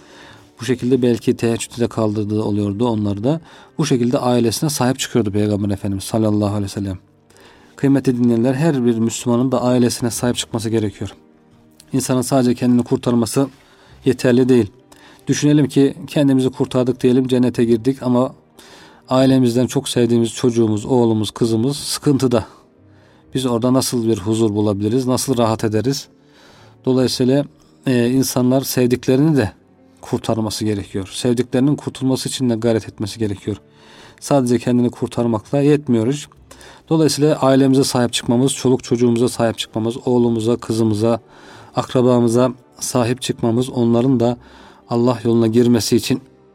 Bu şekilde belki teheccüde kaldırdığı oluyordu onları da. Bu şekilde ailesine sahip çıkıyordu Peygamber Efendimiz sallallahu aleyhi ve sellem. Kıymetli dinleyenler, her bir Müslümanın da ailesine sahip çıkması gerekiyor. İnsanın sadece kendini kurtarması yeterli değil. Düşünelim ki kendimizi kurtardık diyelim, cennete girdik ama ailemizden çok sevdiğimiz çocuğumuz, oğlumuz, kızımız sıkıntıda. Biz orada nasıl bir huzur bulabiliriz, nasıl rahat ederiz? Dolayısıyla insanlar sevdiklerini de kurtarması gerekiyor. Sevdiklerinin kurtulması için de gayret etmesi gerekiyor. Sadece kendini kurtarmakla yetmiyoruz. Dolayısıyla ailemize sahip çıkmamız, çoluk çocuğumuza sahip çıkmamız, oğlumuza, kızımıza, akrabamıza sahip çıkmamız, onların da Allah yoluna girmesi için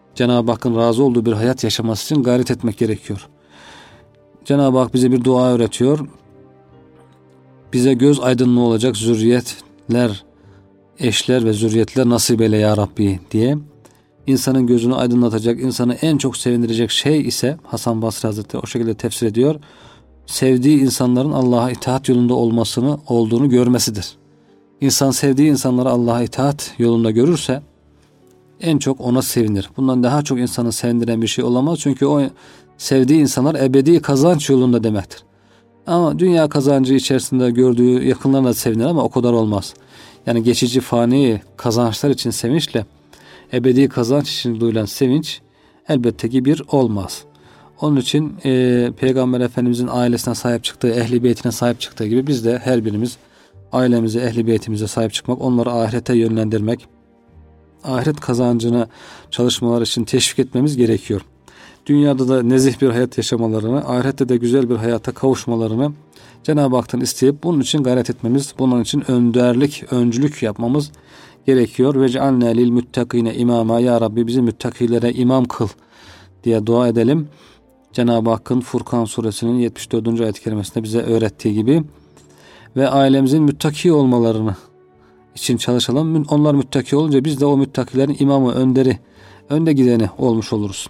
Cenab-ı Hakk'ın razı olduğu bir hayat yaşaması için gayret etmek gerekiyor. Cenab-ı Hak bize bir dua öğretiyor. Bize göz aydınlığı olacak zürriyetler, eşler ve zürriyetler nasip eyle ya Rabbi diye. İnsanın gözünü aydınlatacak, insanı en çok sevindirecek şey ise Hasan Basri Hazretleri o şekilde tefsir ediyor. Sevdiği insanların Allah'a itaat yolunda olduğunu görmesidir. İnsan sevdiği insanları Allah'a itaat yolunda görürse en çok ona sevinir. Bundan daha çok insanı sevindiren bir şey olamaz. Çünkü o sevdiği insanlar ebedi kazanç yolunda demektir. Ama dünya kazancı içerisinde gördüğü yakınlarına sevinir ama o kadar olmaz. Yani geçici fani kazançlar için sevinçle ebedi kazanç için duyulan sevinç elbette ki bir olmaz. Onun için Peygamber Efendimizin ailesine sahip çıktığı, ehli beytine sahip çıktığı gibi biz de her birimiz ailemize, ehli beytimize sahip çıkmak, onları ahirete yönlendirmek, ahiret kazancına çalışmalar için teşvik etmemiz gerekiyor. Dünyada da nezih bir hayat yaşamalarını, ahirette de güzel bir hayata kavuşmalarını Cenab-ı Hak'tan isteyip bunun için gayret etmemiz, bunun için öncülük yapmamız gerekiyor. Ve cealne lil muttakine imama, ya Rabbi bizi müttakilere imam kıl diye dua edelim. Cenab-ı Hakk'ın Furkan suresinin 74. ayet-i kerimesinde bize öğrettiği gibi ve ailemizin müttaki olmalarını için çalışalım. Onlar müttaki olunca biz de o müttakilerin imamı, önderi, önde gideni olmuş oluruz.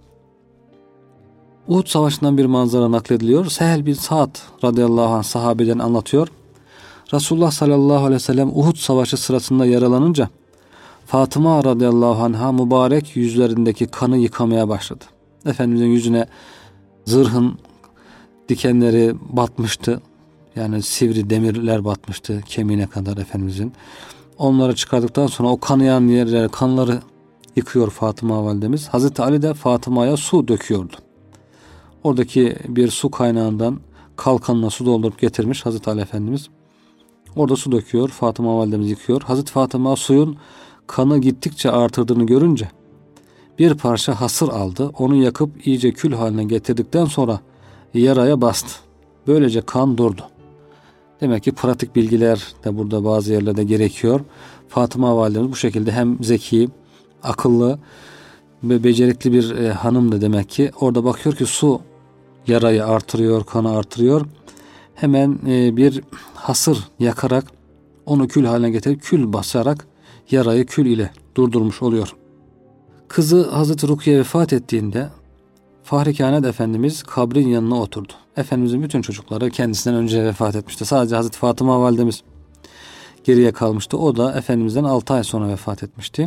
Uhud Savaşı'ndan bir manzara naklediliyor. Sehl bin Sa'd radıyallahu anh sahabeden anlatıyor. Resulullah sallallahu aleyhi ve sellem Uhud Savaşı sırasında yaralanınca Fatıma radıyallahu anh'a mübarek yüzlerindeki kanı yıkamaya başladı. Efendimizin yüzüne zırhın dikenleri batmıştı. Yani sivri demirler batmıştı kemiğine kadar Efendimizin. Onları çıkardıktan sonra o kanayan yerlere kanları yıkıyor Fatıma validemiz. Hazreti Ali de Fatıma'ya su döküyordu. Oradaki bir su kaynağından kalkanla su doldurup getirmiş Hazreti Ali Efendimiz. Orada su döküyor. Fatıma validemiz yıkıyor. Hazreti Fatıma suyun kanı gittikçe artırdığını görünce bir parça hasır aldı. Onu yakıp iyice kül haline getirdikten sonra yaraya bastı. Böylece kan durdu. Demek ki pratik bilgiler de burada bazı yerlerde gerekiyor. Fatıma validemiz bu şekilde hem zeki, akıllı ve becerikli bir hanım da demek ki. Orada bakıyor ki su yarayı artırıyor, kanı artırıyor. Hemen bir hasır yakarak onu kül haline getirip kül basarak yarayı kül ile durdurmuş oluyor. Kızı Hazreti Rukiye vefat ettiğinde Fahri Kainat Efendimiz kabrin yanına oturdu. Efendimizin bütün çocukları kendisinden önce vefat etmişti. Sadece Hazreti Fatıma validemiz geriye kalmıştı. O da Efendimiz'den 6 ay sonra vefat etmişti.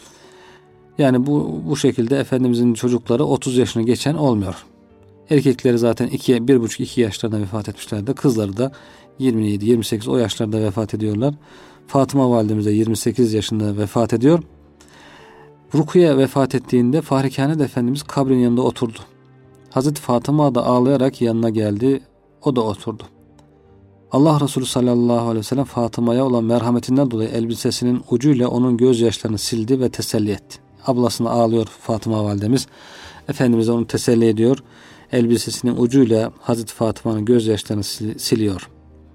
Yani bu şekilde Efendimizin çocukları 30 yaşını geçen olmuyor. Erkekleri zaten 1,5-2 yaşlarında vefat etmişlerdi. Kızları da 27-28 o yaşlarda vefat ediyorlar. Fatıma validemiz de 28 yaşında vefat ediyor. Rukiye vefat ettiğinde Fahri Kainat Efendimiz kabrin yanında oturdu. Hazreti Fatıma da ağlayarak yanına geldi. O da oturdu. Allah Resulü sallallahu aleyhi ve sellem Fatıma'ya olan merhametinden dolayı elbisesinin ucuyla onun gözyaşlarını sildi ve teselli etti. Ablasına ağlıyor Fatıma validemiz. Efendimiz onu teselli ediyor. Elbisesinin ucuyla Hazreti Fatıma'nın gözyaşlarını siliyor.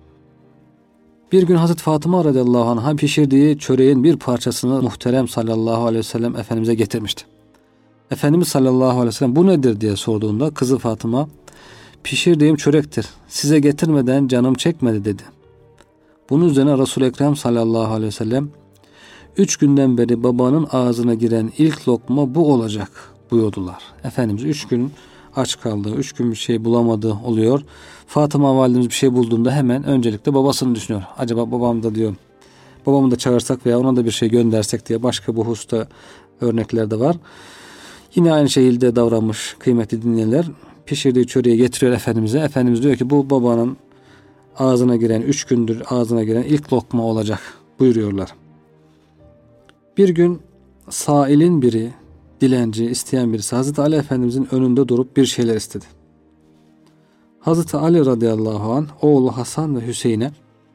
Bir gün Hazreti Fatıma radıyallahu anh'a pişirdiği çöreğin bir parçasını muhterem sallallahu aleyhi ve sellem Efendimiz'e getirmişti. Efendimiz sallallahu aleyhi ve sellem bu nedir diye sorduğunda kızı Fatıma pişirdiğim çörektir. Size getirmeden canım çekmedi dedi. Bunun üzerine Resul-i Ekrem sallallahu aleyhi ve sellem 3 günden beri babanın ağzına giren ilk lokma bu olacak buyurdular. Efendimiz 3 gün aç kaldı, 3 gün bir şey bulamadı oluyor. Fatıma validemiz bir şey bulduğunda hemen öncelikle babasını düşünüyor. Acaba babamı da çağırsak veya ona da bir şey göndersek diye başka bu hususta örnekler de var. Yine aynı şekilde davranmış kıymetli dinleyenler. Pişirdiği çöreği getiriyor Efendimiz'e. Efendimiz diyor ki bu babanın ağzına giren 3 gündür ağzına giren ilk lokma olacak buyuruyorlar. Bir gün sailin biri, dilenci, isteyen birisi Hazreti Ali Efendimizin önünde durup bir şeyler istedi. Hazreti Ali radıyallahu anh oğlu Hasan ve Hüseyin'e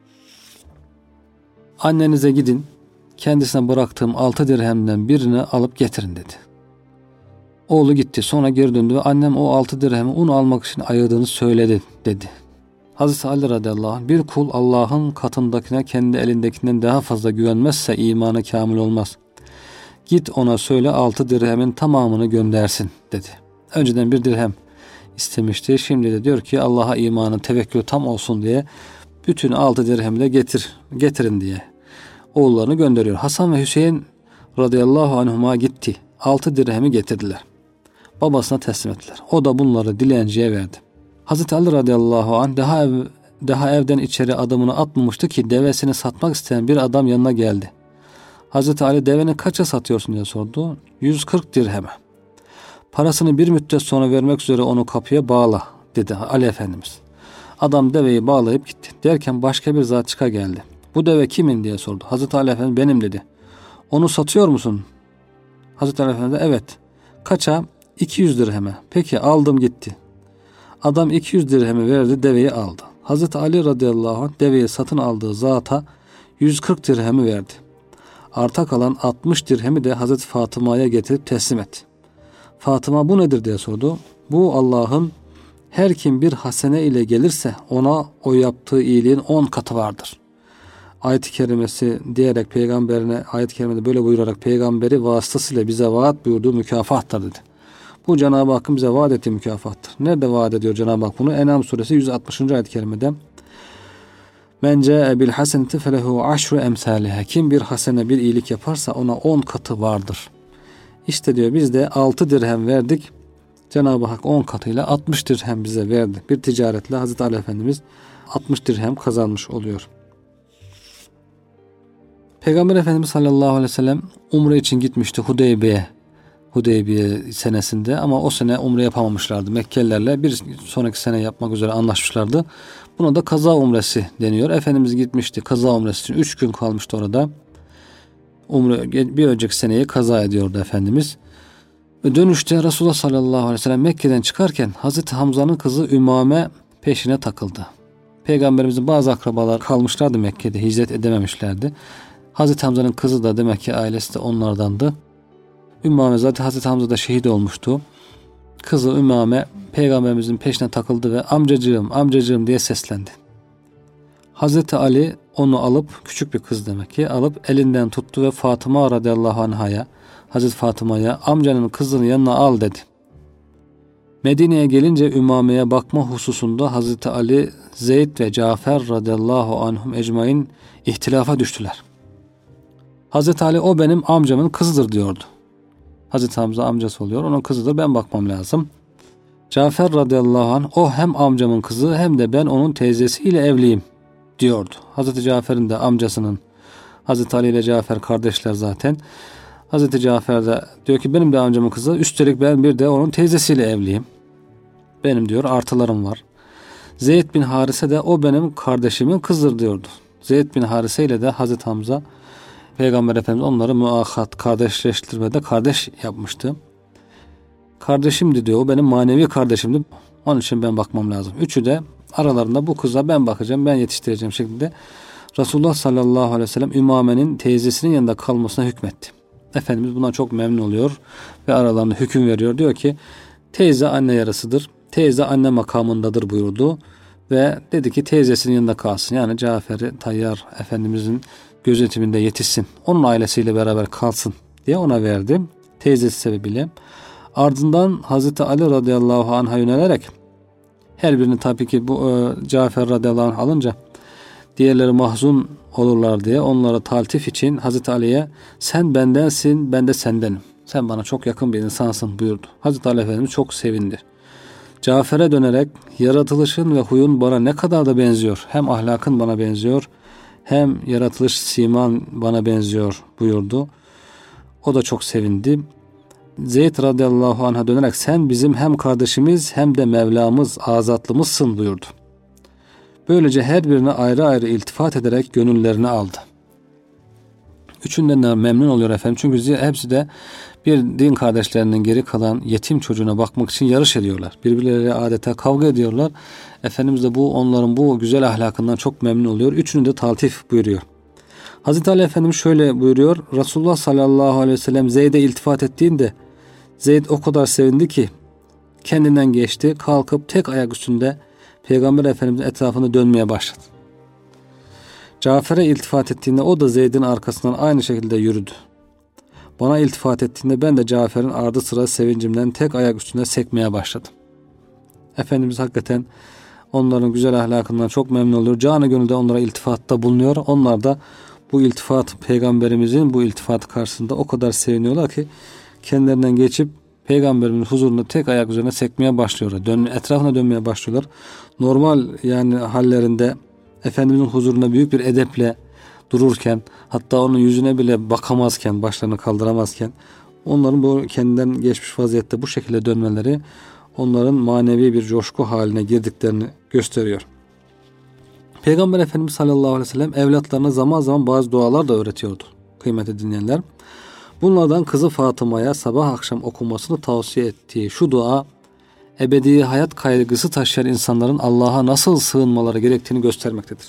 annenize gidin kendisine bıraktığım 6 dirhemden birini alıp getirin dedi. Oğlu gitti, sonra geri döndü ve annem o 6 dirhemi un almak için ayırdığını söyledi dedi. Hazreti Ali radıyallahu anh bir kul Allah'ın katındakine kendi elindekinden daha fazla güvenmezse imanı kamil olmaz. Git ona söyle 6 dirhemin tamamını göndersin dedi. Önceden 1 dirhem istemişti. Şimdi de diyor ki Allah'a imanı, tevekkül tam olsun diye bütün 6 dirhemi de getirin diye oğullarını gönderiyor. Hasan ve Hüseyin radıyallahu anhuma gitti. 6 dirhemi getirdiler. Babasına teslim ettiler. O da bunları dilenciye verdi. Hazreti Ali radıyallahu anh daha evden içeri adımını atmamıştı ki devesini satmak isteyen bir adam yanına geldi. Hazreti Ali deveni kaça satıyorsun diye sordu. 140 dirheme. Parasını bir müddet sonra vermek üzere onu kapıya bağla dedi Ali Efendimiz. Adam deveyi bağlayıp gitti. Derken başka bir zat çıka geldi. Bu deve kimin diye sordu. Hazreti Ali Efendimiz benim dedi. Onu satıyor musun? Hazreti Ali Efendimiz evet. Kaça? 200 dirheme. Peki aldım gitti. Adam 200 dirhemi verdi, deveyi aldı. Hazreti Ali radıyallahu anh deveyi satın aldığı zata 140 dirhemi verdi. Arta kalan 60 dirhemi de Hazreti Fatıma'ya getirip teslim etti. Fatıma bu nedir diye sordu. Bu Allah'ın her kim bir hasene ile gelirse ona o yaptığı iyiliğin 10 katı vardır. Ayet-i kerimesi diyerek peygamberine, ayet-i kerimede böyle buyurarak peygamberi vasıtasıyla bize vaat buyurduğu mükafattır dedi. Bu Cenab-ı Hakk'ın bize vaat ettiği mükafattır. Nerede vaat ediyor Cenab-ı Hak bunu? En'am suresi 160. ayet-i kerimede Men câe bil haseneti felehu aşru emsâliha. Kim bir hasene, bir iyilik yaparsa ona 10 katı vardır. İşte diyor biz de 6 dirhem verdik. Cenab-ı Hak 10 katıyla 60 dirhem bize verdi. Bir ticaretle Hazreti Ali Efendimiz 60 dirhem kazanmış oluyor. Peygamber Efendimiz sallallahu aleyhi ve sellem umre için gitmişti Hudeybiye senesinde ama o sene umre yapamamışlardı. Mekkelilerle bir sonraki sene yapmak üzere anlaşmışlardı. Buna da kaza umresi deniyor. Efendimiz gitmişti kaza umresi için 3 gün kalmıştı orada. Umre bir önceki seneyi kaza ediyordu Efendimiz. Dönüşte Resulullah sallallahu aleyhi ve sellem Mekke'den çıkarken Hazreti Hamza'nın kızı Ümame peşine takıldı. Peygamberimizin bazı akrabalar kalmışlardı Mekke'de, hicret edememişlerdi. Hazreti Hamza'nın kızı da demek ki ailesi de onlardandı. Ümmame zaten Hazreti Hamza da şehit olmuştu. Kızı Ümmame peygamberimizin peşine takıldı ve amcacığım diye seslendi. Hazreti Ali onu alıp, küçük bir kız demek ki, alıp elinden tuttu ve Fatıma radıyallahu anh'a, Hazreti Fatıma'ya amcanın kızını yanına al dedi. Medine'ye gelince Ümame'ye bakma hususunda Hazreti Ali, Zeyd ve Cafer radıyallahu anhum ecmain ihtilafa düştüler. Hazreti Ali o benim amcamın kızıdır diyordu. Hazreti Hamza amcası oluyor. Onun kızıdır, ben bakmam lazım. Cafer radıyallahu anh o hem amcamın kızı hem de ben onun teyzesiyle evliyim diyordu. Hazreti Cafer'in de amcasının, Hazreti Ali ile Cafer kardeşler zaten. Hazreti Cafer de diyor ki benim de amcamın kızı, üstelik ben bir de onun teyzesiyle evliyim. Benim diyor artılarım var. Zeyd bin Harise de o benim kardeşimin kızıdır diyordu. Zeyd bin Harise ile de Hazreti Hamza Peygamber Efendimiz onları muahat, kardeşleştirmede kardeş yapmıştı. Kardeşimdi diyor, o benim manevi kardeşimdi. Onun için ben bakmam lazım. Üçü de aralarında bu kıza ben bakacağım, ben yetiştireceğim şeklinde Resulullah sallallahu aleyhi ve sellem Ümame'nin teyzesinin yanında kalmasına hükmetti. Efendimiz buna çok memnun oluyor ve aralarında hüküm veriyor. Diyor ki teyze anne yarısıdır, teyze anne makamındadır buyurdu ve dedi ki teyzesinin yanında kalsın. Yani Cafer-i Tayyar Efendimizin gözetiminde yetişsin, onun ailesiyle beraber kalsın diye ona verdi teyzesi sebebiyle. Ardından Hazreti Ali radıyallahu anh'a yönelerek her birini tabii ki bu Cafer radıyallahu anh alınca diğerleri mahzun olurlar diye onlara taltif için Hazreti Ali'ye sen bendensin, ben de sendenim. Sen bana çok yakın bir insansın buyurdu. Hazreti Ali Efendimiz çok sevindi. Cafer'e dönerek yaratılışın ve huyun bana ne kadar da benziyor. Hem ahlakın bana benziyor, hem yaratılış siman bana benziyor buyurdu. O da çok sevindi. Zeyd radıyallahu anh'a dönerek sen bizim hem kardeşimiz hem de Mevlamız, azatlımızsın buyurdu. Böylece her birine ayrı ayrı iltifat ederek gönüllerini aldı. Üçünden de memnun oluyor efendim. Çünkü hepsi de bir din kardeşlerinin geri kalan yetim çocuğuna bakmak için yarış ediyorlar. Birbirleriyle adeta kavga ediyorlar. Efendimiz de onların bu güzel ahlakından çok memnun oluyor. Üçünü de taltif buyuruyor. Hazreti Ali Efendimiz şöyle buyuruyor. Resulullah sallallahu aleyhi ve sellem Zeyd'e iltifat ettiğinde Zeyd o kadar sevindi ki kendinden geçti. Kalkıp tek ayak üstünde Peygamber Efendimiz'in etrafında dönmeye başladı. Cafer'e iltifat ettiğinde o da Zeyd'in arkasından aynı şekilde yürüdü. Bana iltifat ettiğinde ben de Cafer'in ardı sıra sevincimden tek ayak üstünde sekmeye başladım. Efendimiz hakikaten onların güzel ahlakından çok memnun oluyor. Canı gönülde onlara iltifatta bulunuyor. Onlar da bu iltifat, peygamberimizin bu iltifatı karşısında o kadar seviniyorlar ki kendilerinden geçip peygamberimizin huzurunda tek ayak üzerine sekmeye başlıyorlar. Etrafına dönmeye başlıyorlar. Normal yani hallerinde Efendimizin huzurunda büyük bir edeple dururken, hatta onun yüzüne bile bakamazken, başlarını kaldıramazken, onların bu kendinden geçmiş vaziyette bu şekilde dönmeleri onların manevi bir coşku haline girdiklerini gösteriyor. Peygamber Efendimiz sallallahu aleyhi ve sellem evlatlarına zaman zaman bazı dualar da öğretiyordu kıymetli dinleyenler. Bunlardan kızı Fatıma'ya sabah akşam okunmasını tavsiye ettiği şu dua, ebedi hayat kaygısı taşıyan insanların Allah'a nasıl sığınmaları gerektiğini göstermektedir.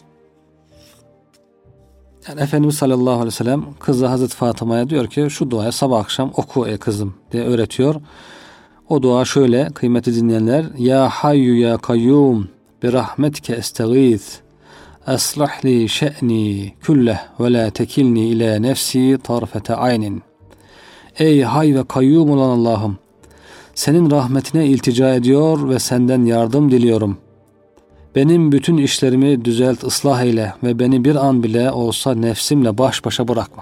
Yani Efendimiz sallallahu aleyhi ve sellem kızı Hazreti Fatıma'ya diyor ki şu duayı sabah akşam oku ey kızım diye öğretiyor. O dua şöyle kıymetli dinleyenler. Ya hayyu ya kayyum bi rahmetike estağiz. Aslih li şe'ni kulleh ve la tekilni ila nefsi tarfete aynin. Ey hay ve kayyum olan Allah'ım, senin rahmetine iltica ediyor ve senden yardım diliyorum. Benim bütün işlerimi düzelt, ıslah eyle ve beni bir an bile olsa nefsimle baş başa bırakma.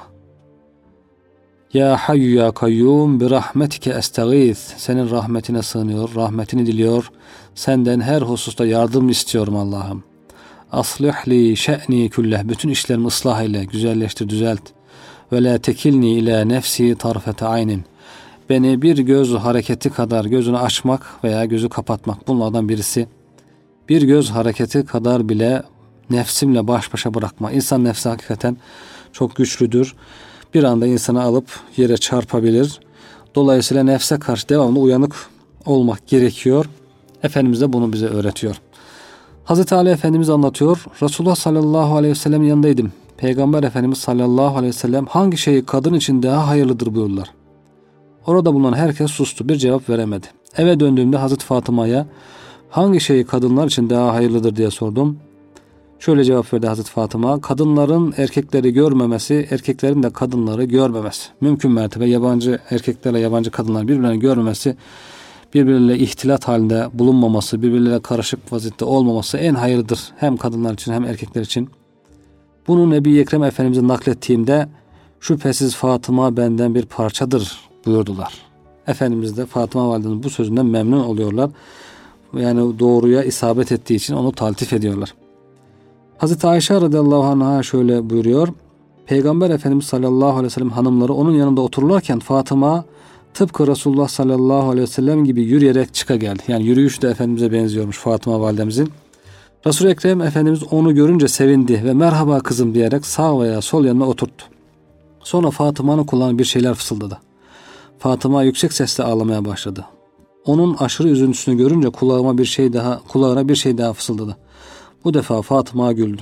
Ya hayyu ya kayyum bi rahmetike estağiz. Senin rahmetine sığınıyor, rahmetini diliyor. Senden her hususta yardım istiyorum Allah'ım. Aslih li şe'ni kulleh. Bütün işlerimi ıslah eyle, güzelleştir, düzelt. Ve la tekilni ila nefsi tarfete aynin. Beni bir göz hareketi kadar gözünü açmak veya gözü kapatmak, bunlardan birisi. Bir göz hareketi kadar bile nefsimle baş başa bırakma. İnsan nefsi hakikaten çok güçlüdür. Bir anda insanı alıp yere çarpabilir. Dolayısıyla nefse karşı devamlı uyanık olmak gerekiyor. Efendimiz de bunu bize öğretiyor. Hazreti Ali Efendimiz anlatıyor. Resulullah sallallahu aleyhi ve sellem yanındaydım. Peygamber Efendimiz sallallahu aleyhi ve sellem hangi şey kadın için daha hayırlıdır buyurdular. Orada bulunan herkes sustu. Bir cevap veremedi. Eve döndüğümde Hazreti Fatıma'ya hangi şey kadınlar için daha hayırlıdır diye sordum. Şöyle cevap verdi Hazreti Fatıma. Kadınların erkekleri görmemesi, erkeklerin de kadınları görmemesi. Mümkün mertebe yabancı erkeklerle yabancı kadınlar birbirlerini görmemesi, birbirleriyle ihtilat halinde bulunmaması, birbirleriyle karışık vaziyette olmaması en hayırlıdır. Hem kadınlar için hem erkekler için. Bunu Nebi Ekrem Efendimiz'e naklettiğimde şüphesiz Fatıma benden bir parçadır buyurdular. Efendimiz de Fatıma validemizin bu sözünden memnun oluyorlar. Yani doğruya isabet ettiği için onu taltif ediyorlar. Hazreti Ayşe radıyallahu anh'a şöyle buyuruyor. Peygamber Efendimiz sallallahu aleyhi ve sellem hanımları onun yanında otururlarken Fatıma tıpkı Resulullah sallallahu aleyhi ve sellem gibi yürüyerek çıka geldi. Yani yürüyüş de Efendimiz'e benziyormuş Fatıma validemizin. Resul-i Ekrem Efendimiz onu görünce sevindi ve merhaba kızım diyerek sağ veya sol yanına oturttu. Sonra Fatıma'nın kulağına bir şeyler fısıldadı. Fatıma yüksek sesle ağlamaya başladı. Onun aşırı üzüntüsünü görünce kulağına bir şey daha fısıldadı. Bu defa Fatıma güldü.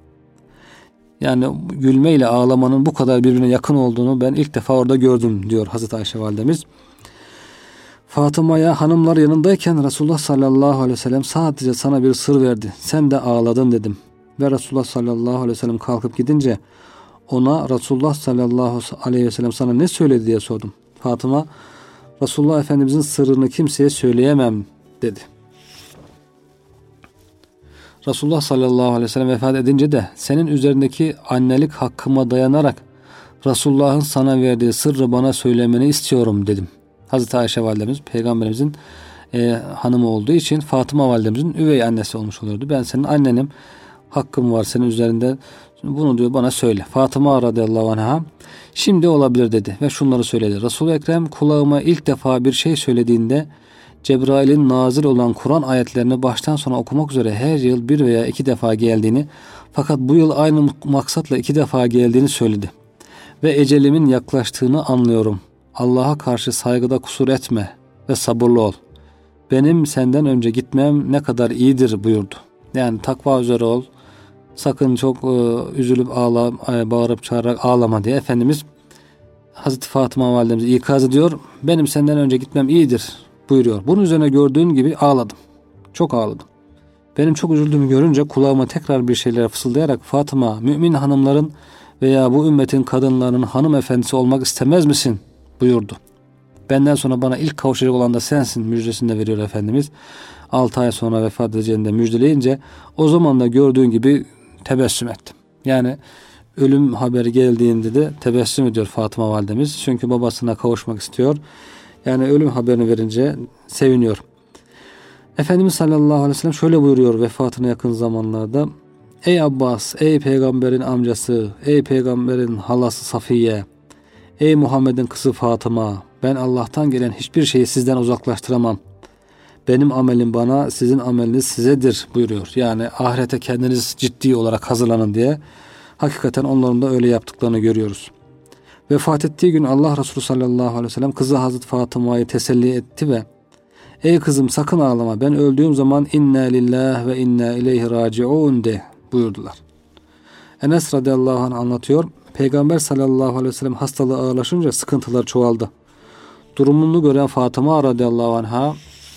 Yani gülme ile ağlamanın bu kadar birbirine yakın olduğunu ben ilk defa orada gördüm diyor Hazreti Ayşe validemiz. Fatıma'ya hanımlar yanındayken Resulullah sallallahu aleyhi ve sellem sadece sana bir sır verdi. Sen de ağladın dedim. Ve Resulullah sallallahu aleyhi ve sellem kalkıp gidince ona Resulullah sallallahu aleyhi ve sellem sana ne söyledi diye sordum. Fatıma Resulullah Efendimizin sırrını kimseye söyleyemem dedi. Resulullah sallallahu aleyhi ve sellem vefat edince de senin üzerindeki annelik hakkıma dayanarak Resulullah'ın sana verdiği sırrı bana söylemeni istiyorum dedim. Hazreti Ayşe validemiz peygamberimizin hanımı olduğu için Fatıma validemizin üvey annesi olmuş oluyordu. Ben senin annenim, hakkım var senin üzerinde, bunu diyor bana söyle. Fatıma radıyallahu anha şimdi olabilir dedi ve şunları söyledi. Resul-i Ekrem kulağıma ilk defa bir şey söylediğinde Cebrail'in nazil olan Kur'an ayetlerini baştan sona okumak üzere her yıl bir veya iki defa geldiğini, fakat bu yıl aynı maksatla iki defa geldiğini söyledi. Ve ecelimin yaklaştığını anlıyorum. Allah'a karşı saygıda kusur etme ve sabırlı ol. Benim senden önce gitmem ne kadar iyidir buyurdu. Yani takva üzere ol. Sakın çok üzülüp bağırıp çağırarak ağlama diye Efendimiz Hazreti Fatıma validemizi ikaz ediyor. Benim senden önce gitmem iyidir buyuruyor. Bunun üzerine gördüğün gibi ağladım. Çok ağladım. Benim çok üzüldüğümü görünce kulağıma tekrar bir şeyler fısıldayarak Fatıma, mümin hanımların veya bu ümmetin kadınlarının hanımefendisi olmak istemez misin buyurdu. Benden sonra bana ilk kavuşacak olan da sensin müjdesini de veriyor Efendimiz. 6 ay sonra vefat edeceğini de müjdeleyince o zaman da gördüğün gibi tebessüm ettim. Yani ölüm haberi geldiğinde de tebessüm ediyor Fatıma validemiz. Çünkü babasına kavuşmak istiyor. Yani ölüm haberini verince seviniyor. Efendimiz sallallahu aleyhi ve sellem şöyle buyuruyor vefatına yakın zamanlarda. Ey Abbas, ey peygamberin amcası, ey peygamberin halası Safiye, ey Muhammed'in kızı Fatıma, ben Allah'tan gelen hiçbir şeyi sizden uzaklaştıramam. Benim amelim bana, sizin ameliniz sizedir buyuruyor. Yani ahirete kendiniz ciddi olarak hazırlanın diye. Hakikaten onların da öyle yaptıklarını görüyoruz. Vefat ettiği gün Allah Resulü sallallahu aleyhi ve sellem kızı Hazreti Fatıma'yı teselli etti ve ey kızım sakın ağlama, ben öldüğüm zaman inna lillahi ve inna ileyhi raciun de buyurdular. Enes radıyallahu anh anlatıyor. Peygamber sallallahu aleyhi ve sellem hastalığı ağırlaşınca sıkıntılar çoğaldı. Durumunu gören Fatıma radıyallahu anh'a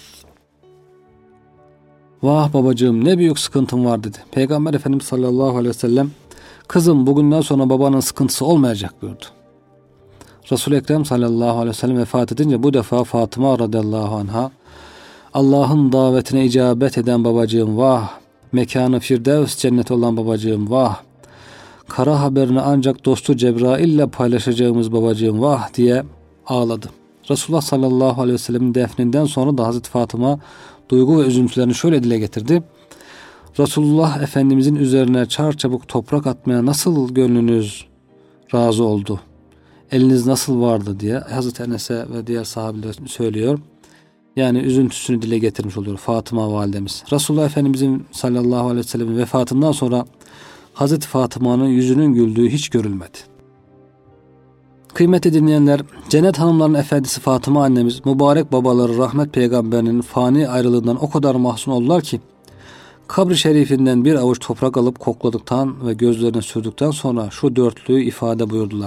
vah babacığım ne büyük sıkıntım var dedi. Peygamber Efendimiz sallallahu aleyhi ve sellem kızım bugünden sonra babanın sıkıntısı olmayacak buyurdu. Resul-i Ekrem sallallahu aleyhi ve sellem vefat edince bu defa Fatıma radıyallahu anh'a Allah'ın davetine icabet eden babacığım vah, mekanı firdevs cenneti olan babacığım vah, kara haberini ancak dostu Cebrail ile paylaşacağımız babacığım vah diye ağladı. Resulullah sallallahu aleyhi ve sellem'in defninden sonra da Hazreti Fatıma duygu ve üzüntülerini şöyle dile getirdi. Resulullah Efendimizin üzerine çarçabuk toprak atmaya nasıl gönlünüz razı oldu? Eliniz nasıl vardı diye Hazreti Enes'e ve diğer sahabeler söylüyor. Yani üzüntüsünü dile getirmiş oluyor Fatıma validemiz. Resulullah Efendimizin sallallahu aleyhi ve sellem'in vefatından sonra Hazreti Fatıma'nın yüzünün güldüğü hiç görülmedi. Kıymetli dinleyenler, cennet hanımların efendisi Fatıma annemiz, mübarek babaları rahmet peygamberinin fani ayrılığından o kadar mahzun oldular ki kabri şerifinden bir avuç toprak alıp kokladıktan ve gözlerine sürdükten sonra şu dörtlüğü ifade buyurdular.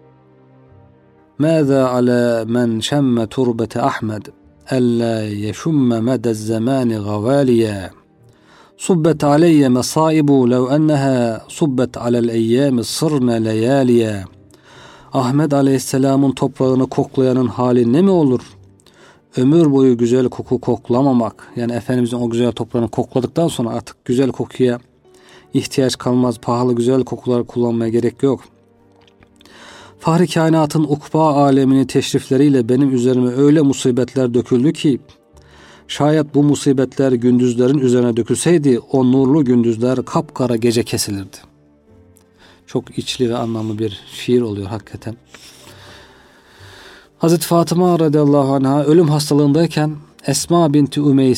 Mâzâ alâ men şemme turbete Ahmed ellâ yeşumme medez zamâni gavâliye subbet aleyye mesâibu lev ennehâ subbet alel eyyâmi sırne leyâliye. Ahmet aleyhisselamın toprağını koklayanın hali ne mi olur? Ömür boyu güzel koku koklamamak, yani Efendimizin o güzel toprağını kokladıktan sonra artık güzel kokuya ihtiyaç kalmaz, pahalı güzel kokular kullanmaya gerek yok. Fahri kainatın ukba alemini teşrifleriyle benim üzerime öyle musibetler döküldü ki şayet bu musibetler gündüzlerin üzerine dökülseydi o nurlu gündüzler kapkara gece kesilirdi. Çok içli ve anlamlı bir şiir oluyor hakikaten. Hazreti Fatıma radıyallahu anh'a ölüm hastalığındayken Esma binti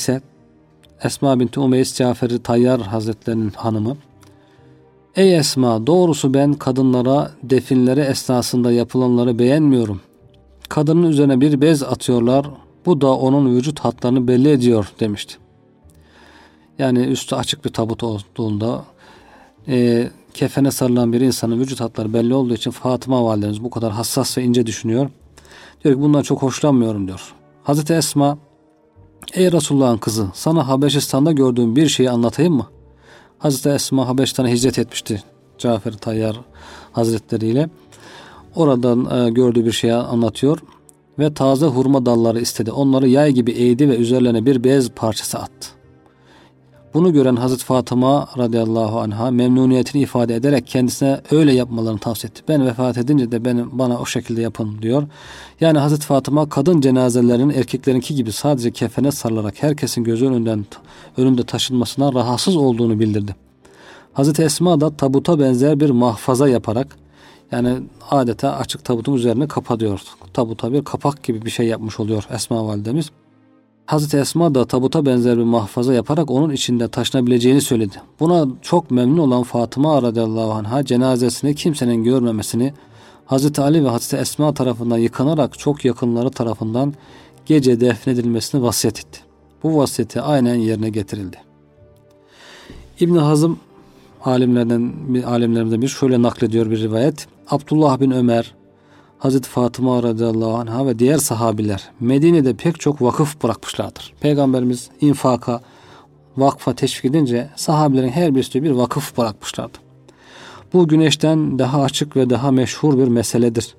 Umeys Cafer-i Tayyar Hazretlerinin hanımı, ey Esma, doğrusu ben kadınlara definleri esnasında yapılanları beğenmiyorum. Kadının üzerine bir bez atıyorlar, bu da onun vücut hatlarını belli ediyor demişti. Yani üstü açık bir tabut olduğunda kefene sarılan bir insanın vücut hatları belli olduğu için Fatıma validemiz bu kadar hassas ve ince düşünüyor. Diyor ki bundan çok hoşlanmıyorum diyor. Hazreti Esma, ey Resulullah'ın kızı, sana Habeşistan'da gördüğüm bir şeyi anlatayım mı? Hazreti Esma Habeşistan'a hicret etmişti Cafer-i Tayyar Hazretleri ile. Oradan gördüğü bir şeyi anlatıyor ve taze hurma dalları istedi. Onları yay gibi eğdi ve üzerlerine bir bez parçası attı. Bunu gören Hazreti Fatıma radıyallahu anha memnuniyetini ifade ederek kendisine öyle yapmalarını tavsiye etti. Ben vefat edince de bana o şekilde yapın diyor. Yani Hazreti Fatıma kadın cenazelerinin erkeklerinki gibi sadece kefene sarılarak herkesin gözü önünde taşınmasına rahatsız olduğunu bildirdi. Hazreti Esma da tabuta benzer bir mahfaza yaparak, yani adeta açık tabutun üzerine kapatıyor. Tabuta bir kapak gibi bir şey yapmış oluyor Esma validemiz. Hazreti Esma da tabuta benzer bir mahfaza yaparak onun içinde taşınabileceğini söyledi. Buna çok memnun olan Fatıma radıyallahu anh'a cenazesini kimsenin görmemesini, Hazreti Ali ve Hazreti Esma tarafından yıkanarak çok yakınları tarafından gece defnedilmesini vasiyet etti. Bu vasiyeti aynen yerine getirildi. İbn Hazım alimlerimizden bir şöyle naklediyor bir rivayet. Abdullah bin Ömer, Hazreti Fatıma radıyallahu anh'a ve diğer sahabiler Medine'de pek çok vakıf bırakmışlardır. Peygamberimiz infaka, vakfa teşvik edince sahabilerin her birisi bir vakıf bırakmışlardı. Bu güneşten daha açık ve daha meşhur bir meseledir.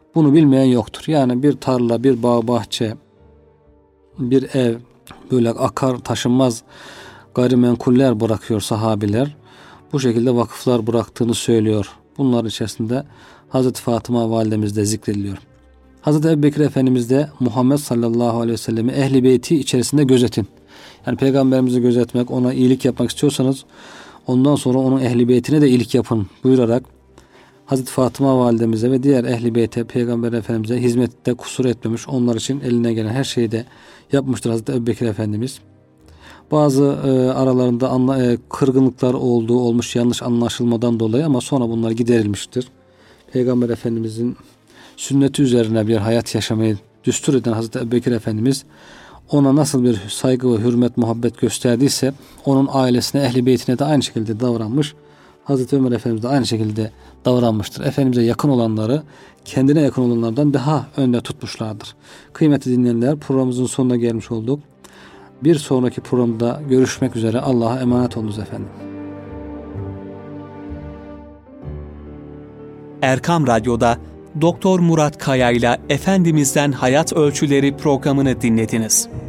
Bunu bilmeyen yoktur. Yani bir tarla, bir bağ bahçe, bir ev, böyle akar taşınmaz gayrimenkuller bırakıyor sahabiler. Bu şekilde vakıflar bıraktığını söylüyor. Bunlar içerisinde Hazreti Fatıma validemiz de zikrediliyor. Hazreti Ebubekir Efendimiz de Muhammed sallallahu aleyhi ve sellem'i ehli beyti içerisinde gözetin. Yani peygamberimizi gözetmek, ona iyilik yapmak istiyorsanız ondan sonra onun ehli beytine de iyilik yapın buyurarak Hazreti Fatıma validemize ve diğer ehli beyte, peygamber efendimize hizmette kusur etmemiş. Onlar için eline gelen her şeyi de yapmıştır Hazreti Ebubekir Efendimiz. Bazı aralarında kırgınlıklar olmuş yanlış anlaşılmadan dolayı ama sonra bunlar giderilmiştir. Peygamber Efendimizin sünneti üzerine bir hayat yaşamayı düstur eden Hazreti Ebubekir Efendimiz ona nasıl bir saygı ve hürmet, muhabbet gösterdiyse onun ailesine, ehli beytine de aynı şekilde davranmış. Hazreti Ömer Efendimiz de aynı şekilde davranmıştır. Efendimiz'e yakın olanları kendine yakın olanlardan daha önde tutmuşlardır. Kıymetli dinleyenler, programımızın sonuna gelmiş olduk. Bir sonraki programda görüşmek üzere. Allah'a emanet olunuz efendim. Erkam Radyo'da Doktor Murat Kaya ile Efendimiz'den Hayat Ölçüleri programını dinlediniz.